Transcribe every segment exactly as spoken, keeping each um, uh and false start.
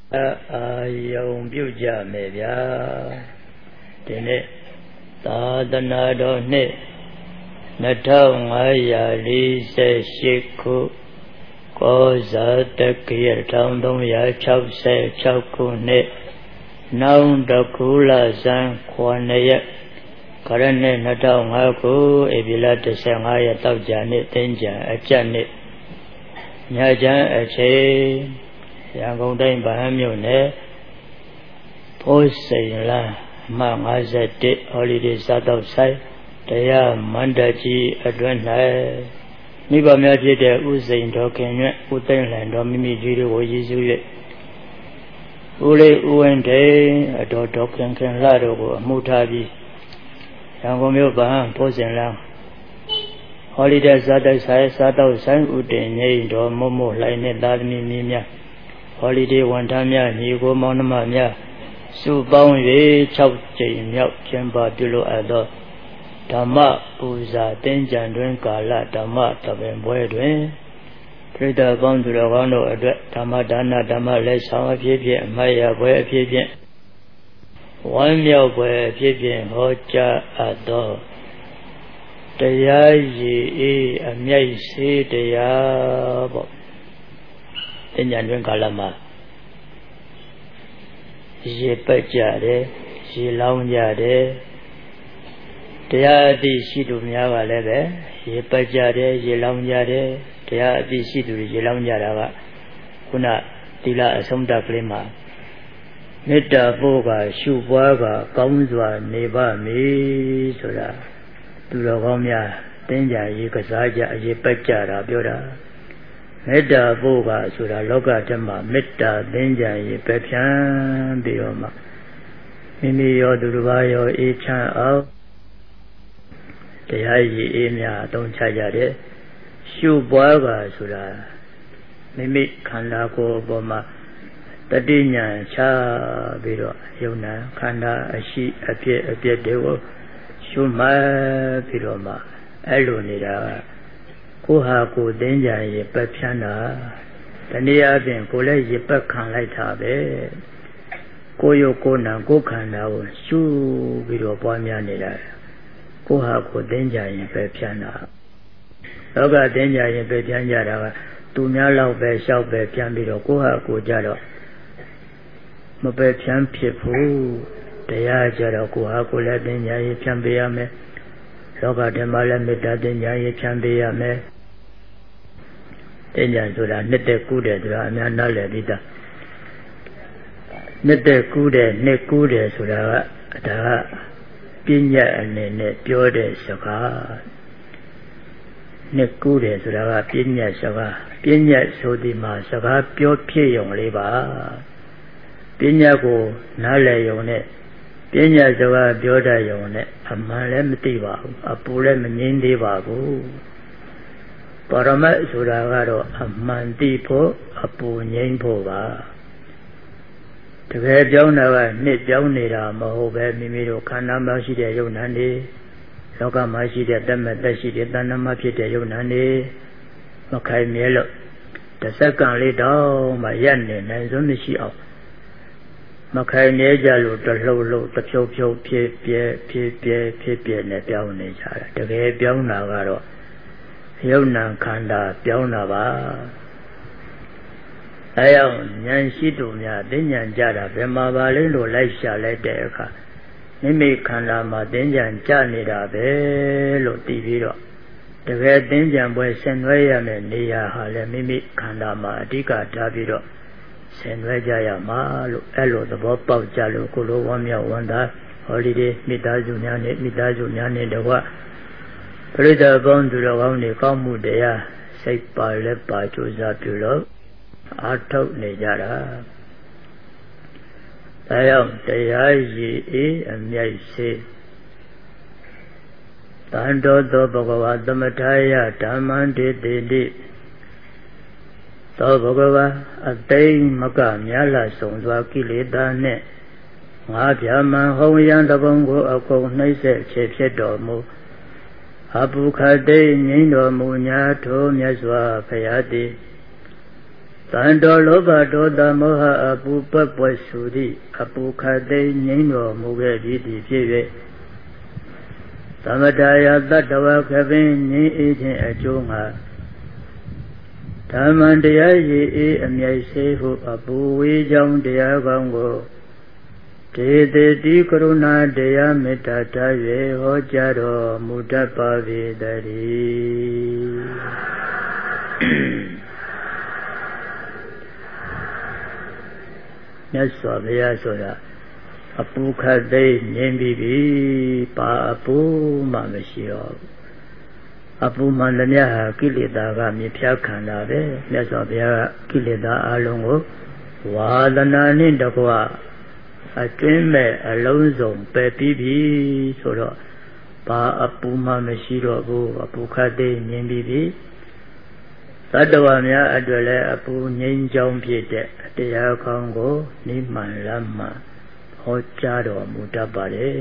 အာယုံပြုကြမယ်ဗျာဒီနေ့သာသနာတော်နှစ်နှစ်ထောင်ငါးရာလေးဆယ်ရှစ်ခုကောဇာတက္ကရာတစ်ထောင်သုံးရာခြောက်ဆယ်ခြောက်ခုနှစ်နောင်တကူလဇန်ခုနှစ်ရက်ခရနှစ်နှစ်ထောင်ငါးခုဧပြီလတစ်ဆယ်ငါးရက်တောက်ကြနှစ်သင်္ကြန်အကျနှစ်ညချမ်းအချိန်ရန်ကုန်တိုင်းဗဟန်းမြို့နယ်ဖိုးစိန်လမ်းအမှတ်ငါးสิบเอ็ดဟော်လီဒေးစားတော့ဆိုင်တရားမန္တကြီးအတွင်း၌မိဘများဖြစ်တဲ့ဥစိန်တော်ခင်ရွှဲ့ဥသိမ့်လန်တော်မိမိကြီးတို့ကိုရည်စူး၍ဦးလေးဦးဝင်းတေအတော်တော်ခင်ခင်လှတို့ကိုအမှုထားပြီးရန်ကုန်မြို့ဗဟန်းဖိုးစိန်လမ်းဟော်လီဒေးစားတော့ဆိုင်စားတော့ဆိုင်ဥတင်ငိမ့်တော်မို့မို့လှိုင်းနဲ့သားသမီးများများဟော်လီဒေးဝန်ထမ်းများညီကိုမောင်နှမများစုပေါင်း၍၆ကြိမ်မြောက်ကျင်းပပြုလုပ်အပ်သောဓမ္မပူဇာသင်္ကြန်တွင်ကာလဓမ္မတပင်ပွဲတွင်ပရိသတ်ပေါင်းသူတော်ကောင်းတို့အတွက်ဓမ္မဒါနဓမ္မလက်ဆောင်အဖြစ်ဖြင့်အမတ်ရပွဲအဖြစ်ဖြင့်ဝမ်းမြောက်ပွဲအဖြစ်ဖြင့်ဟောကြားအပ်သောတရားရည်အေးအမြိုက်စေတရားပေါ့သင်္ကြန်တွင်ကာလမှာရေပက်ကြတယ်ရေလောင်းကြတယ်တရားအသိရှိသူများကလည်းပဲရေပက်ကြတယ်ရေလောင်းကြတယ်တရားအသိရှိသူတွေရေလောင်းကြတာကခုနသီလအဆုံးသတ်ကလေးမှာမေတ္တာပို့ကရှုပွားကကောင်းစွာနေပါမည်ဆိုတာသူတော်ကောင်းများတင်းကြရေကစားကြရေပက်ကြတာပြောတာမေတ္တာပို့ကဆိုတာလောကဓမ္မမေတ္တာသင်္ကြန်ရေပဲဖြန်းပြီးတော့မှမိမိရောသူတစ်ပါးရောအေးချမ်းအောင်တရားရည်အေးများအသုံးချကြတယ်ရှုပွားကဆိုတာမိမိခန္ဓာကိုယ်အပေါ်မှာတတိညာချပြီးတော့ယုံနာခန္ဓာအရှိအပြည့်အပြည့်တွေကိုရှုမှတ်ပြီးတော့မှအဲ့လိုနေတာကိုဟာကိုသင်္ကြန်ရေပက်ဖြန်းတာတနည်းအားဖြင့်ကိုလည်းရေပက်ခံလိုက်တာပဲကိုရုပ်ကိုယ်နာကိုယ်ခန္ဓာကိုရှုပြီးတော့ပွားများနေတာကိုဟာကိုသင်္ကြန်ရေပက်ဖြန်းတာလောကသင်္ကြန်ရေပက်ဖြန်းကြတာကသူများလောက်ပဲလျှောက်ပဲဖြန်းပြီးတော့ကိုဟာကိုကြတော့မပယ်ဖြန်းဖြစ်ဘူးတရားကြတော့ကိုဟာကိုလည်းသင်္ကြန်ရေဖြန်းပေးရမယ်လောကဓမ္မလည်းမေတ္တာသင်္ကြန်ရေဖြန်းပေးရမယ်သင်္ကြန်ဆိုတာနှစ်သက်ကူးတယ်ဆိုတာအများနားလည်ပြီးသားနှစ်သက်ကူးတယ်နှစ်ကူးတယ်ဆိုတာကဒါကပညာအနေနဲ့ပြောတဲ့စကားနှစ်ကူးတယ်ဆိုတာကပညာစကားပညာဆိုဒီမှာစကားပြောဖြစ်ရုံလေးပါပညာကိုနားလည်ရုံနဲ့ပညာစကားပြောတတ်ရုံနဲ့အမှန်လည်းမသိပါဘူးအပူလည်းမငြင်းသေးပါဘူးပရမတ်ဆိုတာကတော့အမှန်သိဖို့အပူငြိမ်းဖို့ပါတကယ်ပြောင်းတာကနှစ်ပြောင်းနေတာမဟုတ်ပဲမိမိတို့ခန္ဓာမှာရှိတဲ့ယုံနာနေလောကမှာရှိတဲ့တတ်မဲ့သက်ရှိတဲ့တဏ္ဍမှာဖြစ်တဲ့ယုံနာနေမခိုင်မြဲလို့တစ်စက္ကန့်လေးတော့မှရပ်နေနိုင်စွမ်းမရှိအောင်မခိုင်မြဲကြလို့တလှုပ်လှုပ်တဖြုတ်ဖြုတ်ဖြစ်ပြဲဖြစ်ပြဲဖြစ်ပြဲနဲ့ပြောင်းနေကြတာတကယ်ပြောင်းတာကတော့ယုံနာခန္ဓာပြောင်းတာပါအဲအောင်ဉာဏ်ရှိသူများသိဉာဏ်ကြတာဘယ်မှာပါလဲလို့လိုက်ရှာလိုက်တဲ့အခါမိမိခန္ဓာမှာသိဉာဏ်ကြနေတာပဲလို့သိပြီးတော့တကယ်သိဉာဏ်ပွဲဆင်နွှဲရမယ့်နေရာဟာလည်းမိမိခန္ဓာမှာအဓိကထားပြီးတော့ဆင်နွှဲကြရမှာလို့အဲ့လိုသဘောပေါက်ကြလို့ကိုလိုဝမ်းမြောက်ဝမ်းသာဟောလီဒေးမိသားစုများနဲ့မိသားစုများနဲ့တကွပရိသတ်ပေါင်းသူတော်ကောင်းတွေကောင်းမှုတရားစိတ်ပါလက်ပါကြိုးစားပြုလို့အားထုတ်နေကြတာဒါကြောင့်တရားရည်အေးအမြိုက်စေတန်တော်သောဘဂဝါသမထာယဓမ္မံတေတိတိသောဘဂဝါအသိမကများလာဆုံးစွာကိလေသာနှင့်ငါးပြာမံဟုံရန်တပုံကိုအကုန်နှိမ့်ဆက်ချေဖြစ်တော်မူအပုခတိငြိမ်းတော်မူညာထိုမြတ်စွာဘုရားသည်တန်တော်လောဘဒေါသမောဟအပူပတ်ပွက်ဆိုသည့်အပူခတ်သိမ်းငြိမ်းတော်မူခဲ့ပြီးသည်ဖြစ်၍သမထယာတတ္တဝခပင်ငြိမ်းအေးခြင်းအကျိုးငါဓမ္မတရားရည်အေးအမြိုက်စေဟုအပူဝေးကြောင်းတရားကောင်းကိုဒေတိတိကရုဏာတရားမေတ္တာထား၍ဟောကြားတော်မူတတ်ပါပေတည်းမြတ်စွာဘုရားဆိုတာအပူခတ်သိမ်းငြိမ်းပြီးပြီပါအပူမှမရှိတော့အပူမှန်သမျှဟာကိလေသာကမြဖြားခံတာပဲမြတ်စွာဘုရားကကိလေသာအလုံးကိုဝါဒနာနဲ့တကွအတွင်းမဲ့အလုံးစုံပယ်ပြီးပြီဆိုတော့ဘာအပူမှမရှိတော့ဘူးအပူခတ်သိမ်းငြိမ်းပြီးပြီသတ္တဝါများအတွက်လည်းအပူငြိမ်းချောင်းဖြစ်တဲ့တရားကောင်းကိုနိမန်လမ်းမှဟောကြားတော်မူတတ်ပါတယ်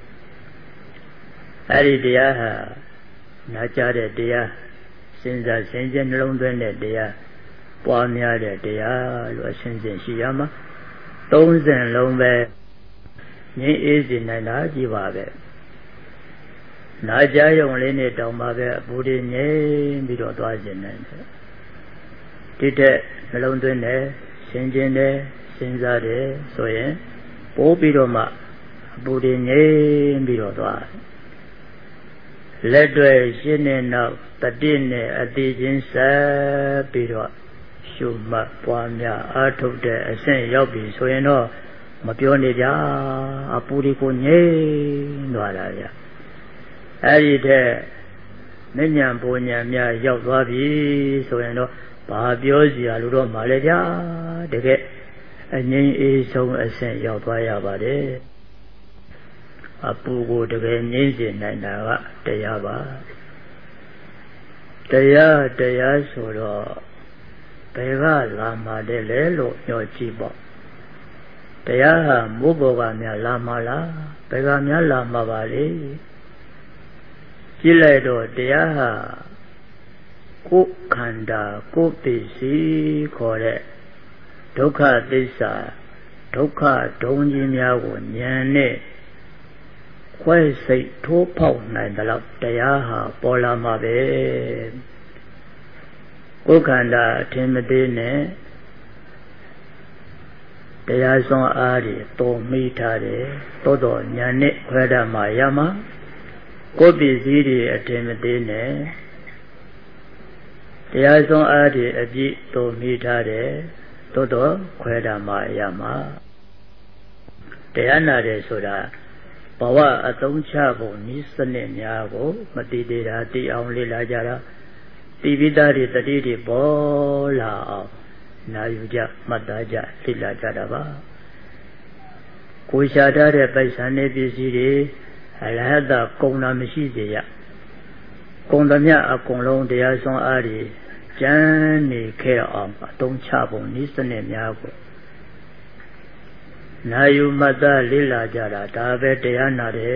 အဲ့ဒီတရားဟာနာကြားတဲ့တရားစဉ်းစားဆင်ခြင်နှလုံးသွင်းတဲ့တရားပွားများတဲ့တရားလို့အစဉ်စဉ်ရှိရမှာသုံးစဉ်လုံးပဲငြိမ်းအေးစေနိုင်တာကြီးပါပဲနာကြားရုံလေးနဲ့တောင်းပါပဲအပူတွေငြိမ်းပြီးတော့သွားစေနိုင်တယ်ဒီတဲ့နှလုံးသွင်းတယ်ဆင်ခြင်တယ်စဉ်းစားတယ်ဆိုရင်ပိုးပြီးတော့မှအပူတွေငြိမ်းပြီးတော့သွားလက်တွေရှင်းနေနောက်တတိနဲ့အတိချင်းဆက်ပြီးတော့ရှုမှတ်ပွားများအားထုတ်တဲ့အဆင့်ရောက်ပြီဆိုရင်တော့မပြောနေကြအပူတွေကိုငြိမ်းသွားတာဗျအဲ့ဒီတဲ့မဉ္ဇဉ်ပူဉ္ဇဉ်များရောက်သွားပြီဆိုရင်တော့ဘာပြောစီရလို့တော့မလဲဗျာတကယ်အငြိမ်းအေးဆုံးအဆင့်ရောက်သွားရပါတယ်အပူကိုတကယ်ငြိမ်းစေနိုင်တာကတရားပါတရားတရားဆိုတော့ဘယ်ကလာမှတဲ့လဲလို့ညှောကြည့်ပေါ့တရားဟာမိုးပေါ်ကများလာမှလားဘယ်ကများလာမှပါလေကြည့်လိုက်တော့တရားဟာကိုယ်ခန္ဓာကိုယ်ပစ္စည်းခေါ်တဲ့ဒုက္ခသစ္စာဒုက္ခဒုံကြီးများကိုဉာဏ်နဲ့ခွဲစိတ်ထိုးဖောက်နိုင်တယ်လို့တရားဟာပေါ်လာမှာပဲကိုယ်ခန္ဓာအထင်မသေးနဲ့တရားစွမ်းအားတွေတုံမိထားတယ်တိုးတော်ဉာဏ်နဲ့ခွဲတတ်မှရမှာကိုယ်ပစ္စည်းတွေအထင်မသေးနဲ့တရားစွမ်းအားတွေအပြည့်တုံမိထားတယ်တိုးတော်ခွဲတတ်မှရမှာတရားနာတယ်ဆိုတာဘဝအသုံးချဖို့ဤစနစ်များကိုမတည်သေးတာတည်အောင်လေ့လာကြတာတည်ပြီးသားတွေတတိတွေပေါ်လာအောင်နာယူကြမှတ်သားကြလေ့လာကြတာပါကိုရှာထားတဲ့ပိုက်ဆံနေပစ္စည်းတွေအလဟတကုံတာမရှိစေရကုံသမျှအကုန်လုံးတရားစွမ်းအားတွေကျမ်းနေခဲ့အောင်အသုံးချဖို့ဤစနစ်များကိုနာယူမှတ်သားလေ့လာကြတာဒါပဲတရားနာတယ်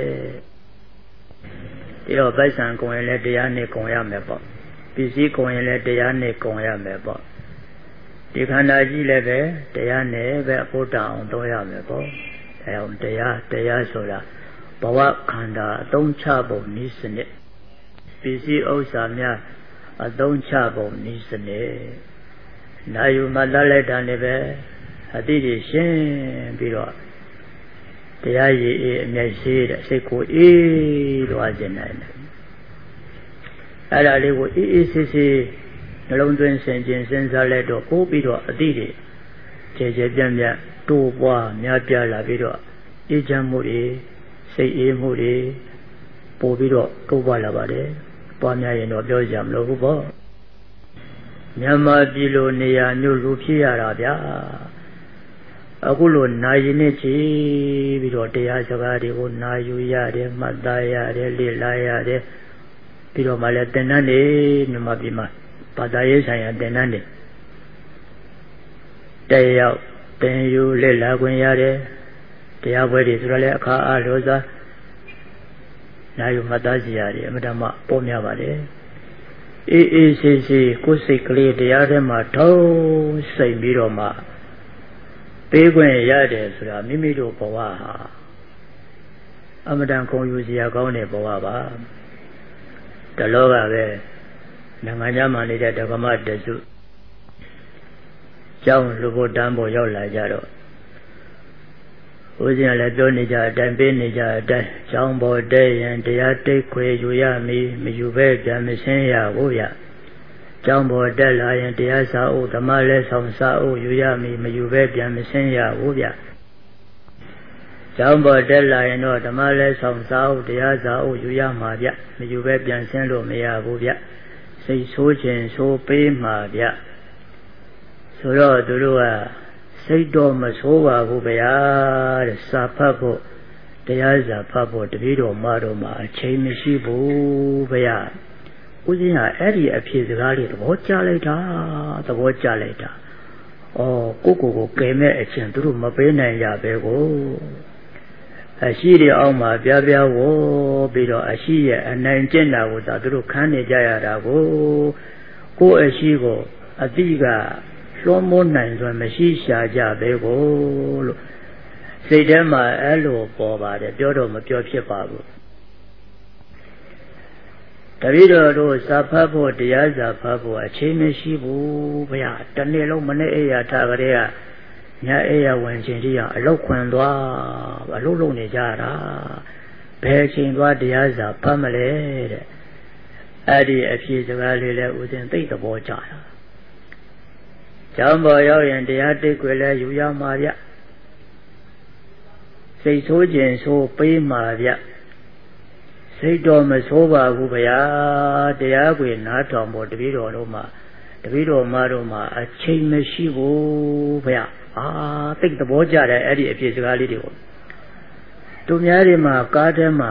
ဒီတော့ပိုက်ဆံကုံရင်လည်းတရားနဲ့ကုံရမယ်ပေါ့ပစ္စည်းကုံရင်လည်းတရားနဲ့ကုံရမယ်ပေါ့ဒီခန္ဓာကြီးလည်းပဲတရားနဲ့ပဲအဖို့တအောင်သုံးရမယ်ပေါ့အဲအောင်တရားတရားဆိုတာဘဝခန္ဓာအသုံးချပုံနည်းစနစ်ပစ္စည်းဥစ္စာများအသုံးချပုံနည်းစနစ်နာယူမှတ်သားလိုက်တာလည်းပဲအတိတွေရှင်းပြီးတော့တရားရည်အေးအမြဲရှိတဲ့စိတ်ကိုအေးသွားခြင်းနိုင်တယ်အဲ့ဒါလေးကိုအေးအေးဆေးဆေးနှလုံးသွင်းဆင်ခြင်စဉ်းစားလိုက်တော့ပို့ပြီးတော့အတိတွေခြေခြေပြန့်ပြန့်တိုးပွားများပြားလာပြီးတော့အေးချမ်းမှုတွေစိတ်အေးမှုတွေပို့ပြီးတော့တိုးပွားလာပါတယ်ပွားများရင်တော့ပြောကြမလို့ဘူးပေါ့မြန်မာပြည်လိုနေရာမျိုးလူဖြစ်ရတာဗျာအခုလိုနာယီနဲ့ချီပြီးတော့တရားစကားတွေကိုနာယူရတယ်မှတ်သားရတယ်လေ့လာရတယ်ပြီးတော့မှလည်းသင်္นานနေမြန်မာပြည်မှာဘာသာရေးဆိုင်ရာသင်္นานနေတဲ့ရောက်သင်ယူလေ့လာခွင့်ရတယ်တရားပွဲတွေဆိုတော့လည်းအခါအားလို့သာနာယူမှတ်သားစီရတယ်အမှန်တမ်းပေါ်များပါတယ်အေးအေးဆေးဆေးကိုယ်စိတ်ကလေးတရားထဲမှာထုံးစိတ်ပြီးတော့မှပေးခွင့်ရတယ်ဆိုတာမိမိတို့ဘဝဟာအမတန်ကုန်ယူစရာကောင်းတဲ့ဘဝပါတလောကပဲနိုင်ငံခြားမှာနေတဲ့ဓမ္မတစုကျောင်းလူဖို့တန်းဖို့ရောက်လာကြတော့ဦးဇင်းလည်းပြောနေကြအတိုင်းပေးနေကြအတိုင်းကျောင်းပေါ်တဲ့ရင်တရားတိတ်ခွေယူရမည်မယူဘဲပြန်မရှင်းရဘူးဗျကျောင်းပေါ်တက်လာရင်တရားစာအုပ်ဓမ္မလဲဆောင်စာအုပ်ယူရမည်မယူဘဲပြန်မရှင်းရဘူးဗျကျောင်းပေါ်တက်လာရင်တော့ဓမ္မလဲဆောင်စာအုပ်တရားစာအုပ်ယူရမှာဗျမယူဘဲပြန်ရှင်းလို့မရဘူးဗျစိတ်ဆိုးခြင်းဆိုးပေးမှာဗျဆိုတော့သူတို့ကစိတ်တော်မဆိုးပါဘူးဗျာတဲ့စာဖတ်ဖို့တရားစာဖတ်ဖို့တပည့်တော်မတော်မှာအချိန်မရှိဘူးဗျာဦးဇင်းကအဲ့ဒီအဖြစ်စကားလေးသဘောကျလိုက်တာသဘောကျလိုက်တာဩကိုကိုကိုကယ်မဲ့အချင်းသူတို့မပေးနိုင်ရပဲကိုအရှိတဲ့အောက်မှာပြားပြားဝေါ်ပြီးတော့အရှိရဲ့အနိုင်ကျင့်တာကိုသာသူတို့ခံနေကြရတာကိုကိုအရှိကိုအတိကလွှမ်းမိုးနိုင်စွာမရှိရှာကြပဲကိုလို့စိတ်ထဲမှာအဲ့လိုပေါ်ပါတယ်ပြောတော့မပြောဖြစ်ပါဘူးတပည့်တော်တို့စာဖတ်ဖို့တရားစာဖတ်ဖို့အချိန်မရှိဘူးဗျာတနေ့လုံးမနေ့အိယာထားကြတဲ့ကညအိယာဝင်ချိန်တည်းကအလောက်ခွင်သွားအလုပ်လုပ်နေကြတာဘယ်ချိန်သွားတရားစာဖတ်မလဲတဲ့အဲ့ဒီအဖြစ်စကားလေးလဲဦးဇင်းသိသဘောကျတာကျောင်းပေါ်ရောက်ရင်တရားတိတ်ွယ်လဲယူရမှာဗျစိတ်ဆိုးခြင်းဆိုးပေးမှာဗျစိတ်တော်မဆိုးပါဘူးဗျာတရားွယ်နားထောင်ဖို့တပည့်တော်တို့မှာတပည့်တော်မတို့မှာအချိန်မရှိဘူးဗျအာသိသဘောကျတယ်အဲ့ဒီအဖြစ်စကားလေးတွေကိုသူများတွေမှာကားထဲမှာ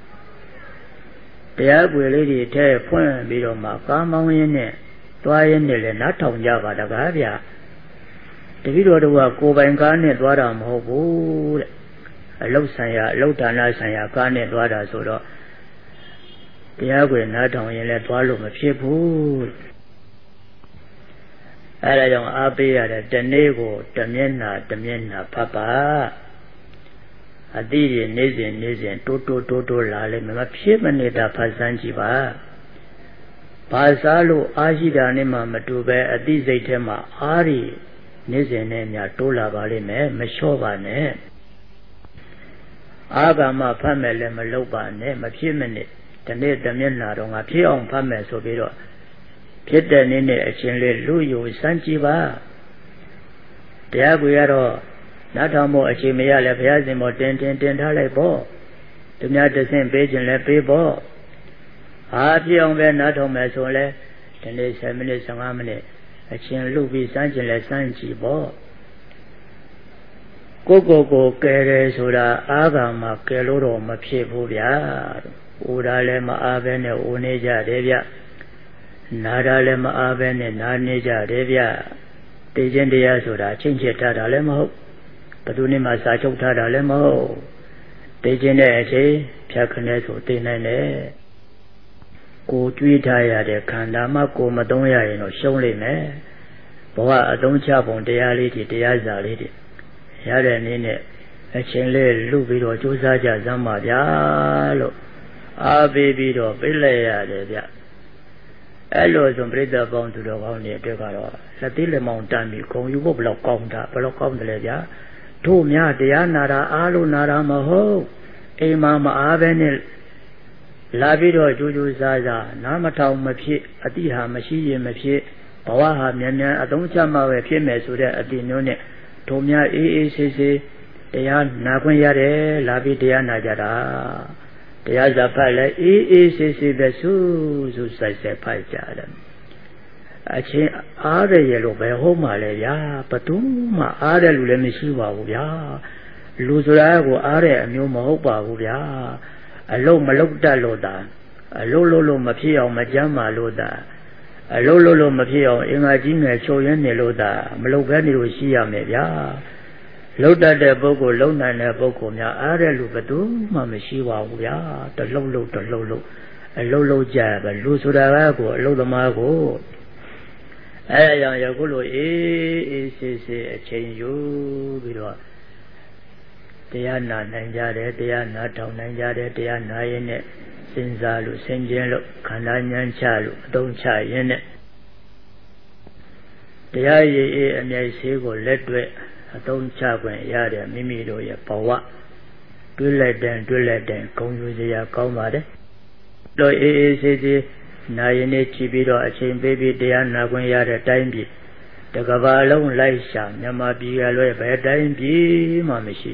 တရားွယ်လေးတွေထဲဖွင့်ပြီးတော့မှကားမောင်းရင်းနဲ့သွားရင်းနဲ့လည်းနားထောင်ကြပါတကားဗျာတပည့်တော်တို့ကကိုယ်ပိုင်ကားနဲ့သွားတာမဟုတ်ဘူးတဲ့အလုတ်ဆိုင်ရာအလုတ်ဌာနဆိုင်ရာကားနဲ့သွားတာဆိုတော့တရားွယ်နားထောင်ရင်လည်းသွားလို့မဖြစ်ဘူးအဲဒါကြောင့်အားပေးရတဲ့တနေ့ကိုတမျက်နှာတမျက်နှာဖတ်ပါအတိရနေစဉ်နေစဉ်တိုးတိုးတိုးတိုးလာလိမ့်မယ်မဖြစ်မနေတာဖတ်စမ်းကြည့်ပါဘာစားလို့အားရှိတာနဲ့မှမတူပဲအတိစိတ်ထဲမှာအားရီနေစဉ်နဲ့များတိုးလာပါလိမ့်မယ်မလျှော့ပါနဲ့အာဂမဖတ်မယ်လည်းမလုပ်ပါနဲ့မဖြစ်မနစ်ဒီနေ့တမျက်နှာတော့ငါဖြစ်အောင်ဖတ်မယ်ဆိုပြီးတော့ဖြစ်တဲ့နေ့နဲ့အချင်းလေးလူယူစမ်းကြည့်ပါတရားကိုရတော့နားထောင်ဖို့အချိန်မရလဲဘုရားရှင်မောတင်တင်တင်ထားလိုက်ပေါ့သူများတဆင့်ပေးခြင်းလဲပေးပေါ့အားပြအောင်ပဲနားထောင်မယ်ဆိုလဲဒီနေ့ဆယ်မိနစ်ဆယ်ငါးမိနစ်အချင်းလူပြီးစမ်းခြင်းလဲစမ်းကြည့်ပေါ့ကိုကိုကိုကယ်တယ်ဆိုတာအားကမှကယ်လို့တော့မဖြစ်ဘူးဗျာဥဒါလည်းမအားပဲနဲ့ဥနေကြတယ်ဗျနာတာလည်းမအားပဲနဲ့နာနေကြတယ်ဗျသိခြင်းတရားဆိုတာချင်းချစ်ထားတာလည်းမဟုတ်ဘယ်သူနဲ့မှစာချုပ်ထားတာလည်းမဟုတ်သိခြင်းတဲ့အချိန်ဖြတ်ခနဲ့ဆိုသိနိုင်တယ်ကိုကြွေးထားရတဲ့ခန္ဓာမှကိုမသုံးရရင်တော့ရှုံးလိမ့်မယ်ဘဝအသုံးချပုံတရားလေးတွေတရားစာလေးတွေရတဲ့နည်းနဲ့အချိန်လေးလူပြီးတော့ကြိုးစားကြစမ်းပါဗျာလို့အားပေးပြီးတော့ပြလိုက်ရတယ်ဗျအဲ့လိုဆိုပြိဿပေါင်းသူတော်ကောင်းတွေအတွက်ကတော့လက်သေးလက်မောင်းတန်းပြီးခုံယူဖို့ဘယ်လောက်ကောင်းတာဘယ်လောက်ကောင်းတယ်လဲဗျာတို့များတရားနာတာအားလို့နာတာမဟုတ်အိမ်မှာမအားပဲနဲ့လာပြီးတော့ကြိုးကြိုးစားစားနားမထောင်မဖြစ်အတိဟာမရှိရင်မဖြစ်ဘဝဟာမြန်မြန်အသုံးချမှပဲဖြစ်မယ်ဆိုတဲ့အတိမျိုးနဲ့တို့များအေးအေးဆေးဆေးတရားနာခွင့်ရတယ်လာပြီးတရားနာကြတာတရားစာဖတ်လဲအေးအေးဆေးဆေးပဲစူးစူးဆိုင်ဆိုင်ဖတ်ကြတယ်အချင်းအားရရလို့ပဲဟုတ်မှလဲဗျာဘသူမှအားတယ်လို့လည်းမရှိပါဘူးဗျာလူဆိုတာကိုအားတဲ့အမျိုးမဟုတ်ပါဘူးဗျာအလုံးမလုံးတတ်လို့တာအလုံးလုံးလို့မဖြစ်အောင်မကြမ်းပါလို့တာအလုံးလုံးလို့မဖြစ်အောင်အင်္ဂါကြီးငယ်ချုပ်ရင်းနေလို့တာမလုံးပဲနေလို့ရှိရမယ်ဗျာလုံးတတ်တဲ့ပုဂ္ဂိုလ်လုံးနိုင်တဲ့ပုဂ္ဂိုလ်များအားတဲ့လူဘသူမှမရှိပါဘူးဗျာတလုံးလုံးတလုံးလုံးအလုံးလုံးကြပဲလူဆိုတာကကိုအလုံးသမားကိုအဲဒါကြောင့်ယခုလိုအေးအေးဆေးဆေးအချိန်ယူပြီးတော့တရားနာနိုင်ကြတယ်တရားနာထောင်နိုင်ကြတယ်တရားနာရင်နဲ့စဉ်းစားလို့ဆင်ခြင်လို့ခန္ဓာဉာဏ်ချလို့အသုံးချရင်နဲ့တရားရည်အေးအမြိုက်ဆေးကိုလက်တွေ့အသုံးချခွင့်ရတယ်မိမိတို့ရဲ့ဘဝတွေ့လက်တဲ့တွေ့လက်တဲ့ဂုဏ်ယူစရာကောင်းပါတယ်လို့အေးအေးဆေးဆေးနာရင်နဲ့ကြည့်ပြီးတော့အချိန်ပေးပြီးတရားနာခွင့်ရတဲ့တိုင်းပြည်တကဘာလုံးလိုက်ရှာမြန်မာပြည်ကလွဲဘယ်တိုင်းပြည်မှမရှိ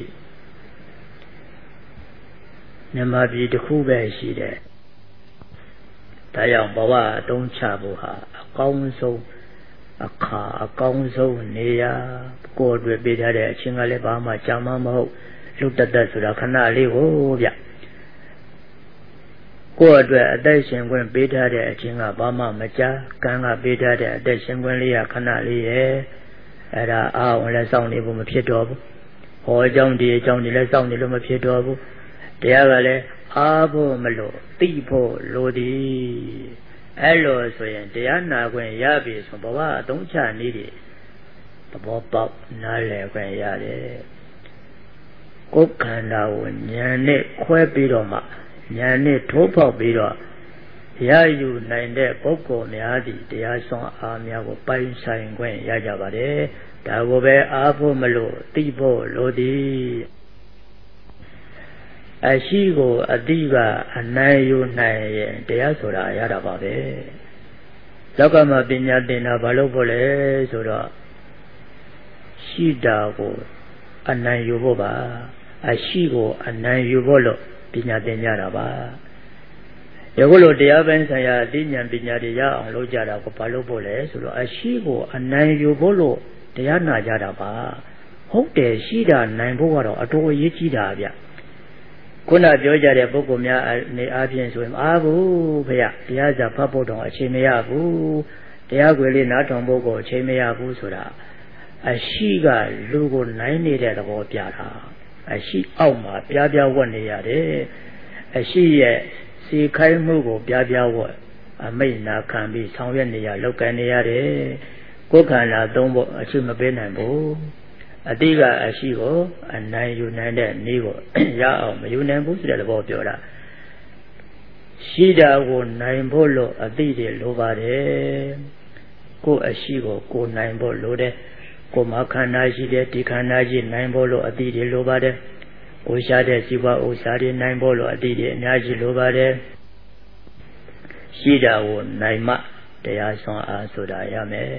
မြန်မာပြည်တစ်ခုပဲရှိတယ်ဒါကြောင့်ဘဝအသုံးချဖို့ဟာအကောင်းဆုံးအခါအကောင်းဆုံးနေရာကိုယ်တွေ့ပေးထားတဲ့အချင်းကလည်းဘာမှကြာမှမဟုတ်လူတသက်ဆိုတာခဏလေးကိုဗျကိုယ်အတွက်အသက်ရှင်ခွင့်ပေးထားတဲ့အချင်းကဘာမှမကြာကံကပေးထားတဲ့အသက်ရှင်ခွင့်လေးကခဏလေးရဲ့အဲ့ဒါအားဝင်လည်းစောင့်နေဖို့မဖြစ်တော့ဘူးဟောအကြောင်းဒီအကြောင်းဒီလည်းစောင့်နေလို့မဖြစ်တော့ဘူးတရားကလည်းအားဖို့မလို့သိဖို့လိုသည်အဲ့လိုဆိုရင်တရားနာခွင့်ရပြီဆိုဘဝအသုံးချနည်းတွေသဘောပေါက်နားလည်ခွင့်ရတယ်ကိုယ်ခန္ဓာကိုဉာဏ်နဲ့ခွဲပြီးတော့မှဉာဏ်နဲ့ထိုးပေါက်ပြီးတော့ရယူနိုင်တဲ့ပုဂ္ဂိုလ်များသည်တရားဆောင်အားများကိုပိုင်ဆိုင်ခွင့်ရကြပါတယ်ဒါကိုပဲအားဖို့မလို့သိဖို့လိုသည်အရှိကိုအတိကအနိုင်ယူနိုင်ရင်တရားဆိုတာရတာပါပဲလောကမှာပညာသင်တာဘာလို့ဖို့လဲဆိုတော့ရှိတာကိုအနိုင်ယူဖို့ပါအရှိကိုအနိုင်ယူဖို့လို့ပညာသင်ကြတာပါယခုလိုတရားပိုင်းဆိုင်ရာအသိဉာဏ်ပညာတွေရအောင်လုပ်ကြတာကိုဘာလို့ဖို့လဲဆိုတော့အရှိကိုအနိုင်ယူဖို့လို့တရားနာကြတာပါဟုတ်တယ်ရှိတာနိုင်ဖို့ကတော့အတော်အရေးကြီးတာဗျခုနပြောကြတဲ့ပုဂ္ဂိုလ်များနေအားဖြင့်ဆိုရင်အားဘူးဖေရတရားစာဖတ်ဖို့တော့အချိန်မရဘူးတရားခွေလေးနားထောင်ဖို့ကိုအချိန်မရဘူးဆိုတာအရှိကလူကိုနိုင်နေတဲ့သဘောပြတာအရှိအောက်မှာပြားပြားဝတ်နေရတယ်အရှိရဲ့စီခိုင်းမှုကိုပြားပြားဝတ်အမိတ်နာခံပြီးဆောင်ရွက်နေရလောက်ကန်နေရတယ်ကိုယ်ခန္ဓာသုံးဖို့အရှိမပေးနိုင်ဘူးအတိကအရှိကိုအနိုင်ယူနိုင်တဲ့နည်းကိုရအောင်မယူနိုင်ဘူးဆိုတဲ့သဘောပြောတာရှိတာကိုနိုင်ဖို့လို့အတိတွေလိုပါတယ်ကိုယ်အရှိကိုကိုနိုင်ဖို့လိုတယ်ကိုယ်မှာခန္ဓာရှိတယ်ဒီခန္ဓာရှိနိုင်ဖို့လို့အတိတွေလိုပါတယ်ကိုရှားတဲ့ဇီဝဥစ္စာတွေနိုင်ဖို့လို့အတိတွေအများကြီးလိုပါတယ်ရှိတာကိုနိုင်မှတရားဆွမ်းအားဆိုတာရမယ်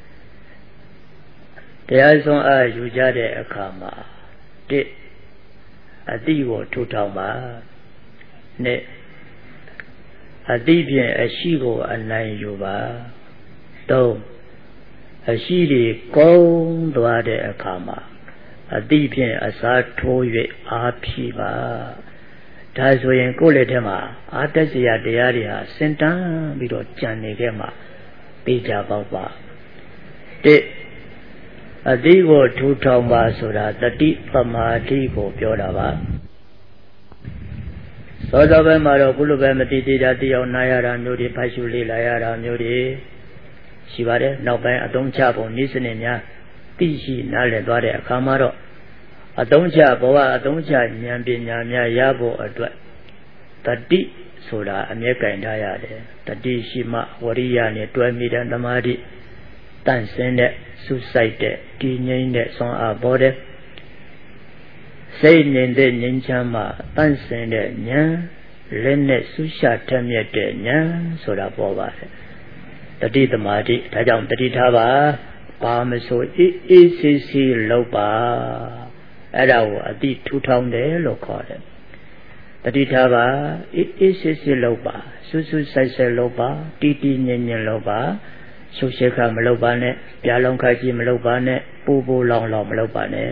တရားဆုံးအားယူကြတဲ့အခါမှာတစ်အတိကိုထူထောင်ပါနှစ်အတိဖြင့်အရှိကိုအနိုင်ယူပါသုံးအရှိတွေကုန်းသွားတဲ့အခါမှာအတိဖြင့်အစားထိုး၍အားဖြည့်ပါဒါဆိုရင်ကိုယ့်လက်ထဲမှာအာတ္တစရာတရားတွေဟာစင်တန်းပြီးတော့ကြံနေခဲ့မှာသိကြပေါက်ပါတစ်အတိကိုထူထောင်ပါဆိုတာတတိပမာတိကိုပြောတာပါသောသောဘက်မှာတော့ကုလဘက်မတိတိတာတိအောင်နာရတာမျိုးတွေဖတ်ရှုလေ့လာရတာမျိုးတွေရှိပါတယ်နောက်ပိုင်းအသုံးချပုံနည်းစနစ်များသိရှိနားလည်သွားတဲ့အခါမှာတော့အသုံးချဘဝအသုံးချဉာဏ်ပညာများရဖို့အတွက်တတိဆိုတာအမြဲကင်ထားရတယ်တတိရှိမှဝရိယနဲ့တွဲမိတဲ့သမာဓိတန့်စင်းတဲ့စုစိုက်တဲ့တည်ငြိမ်တဲ့ဆွမ်းအားပေါ်တဲ့စိတ်ငြိမ်တဲ့ငြိမ်းချမ်းမှတန့်စင်တဲ့ဉာဏ်လက်နဲ့ဆုရှထက်မြက်တဲ့ဉာဏ်ဆိုတာပေါ်ပါတယ်တတိသမာဓိဒါကြောင့်တတိထားပါဘာမဆိုအေးအေးဆေးဆေးလုပ်ပါအဲ့ဒါကိုအတိထူထောင်တယ်လို့ခေါ်တယ်တတိထားပါအေးအေးဆေးဆေးလုပ်ပါဆုဆုဆိုင်ဆိုင်လုပ်ပါတည်တည်ငြိမ်ငြိမ်လုပ်ပါရှုပ်ရှက်ခမလုပ်ပါနဲ့ပြာလုံးခါကြီးမလုပ်ပါနဲ့ပူပူလောင်လောင်မလုပ်ပါနဲ့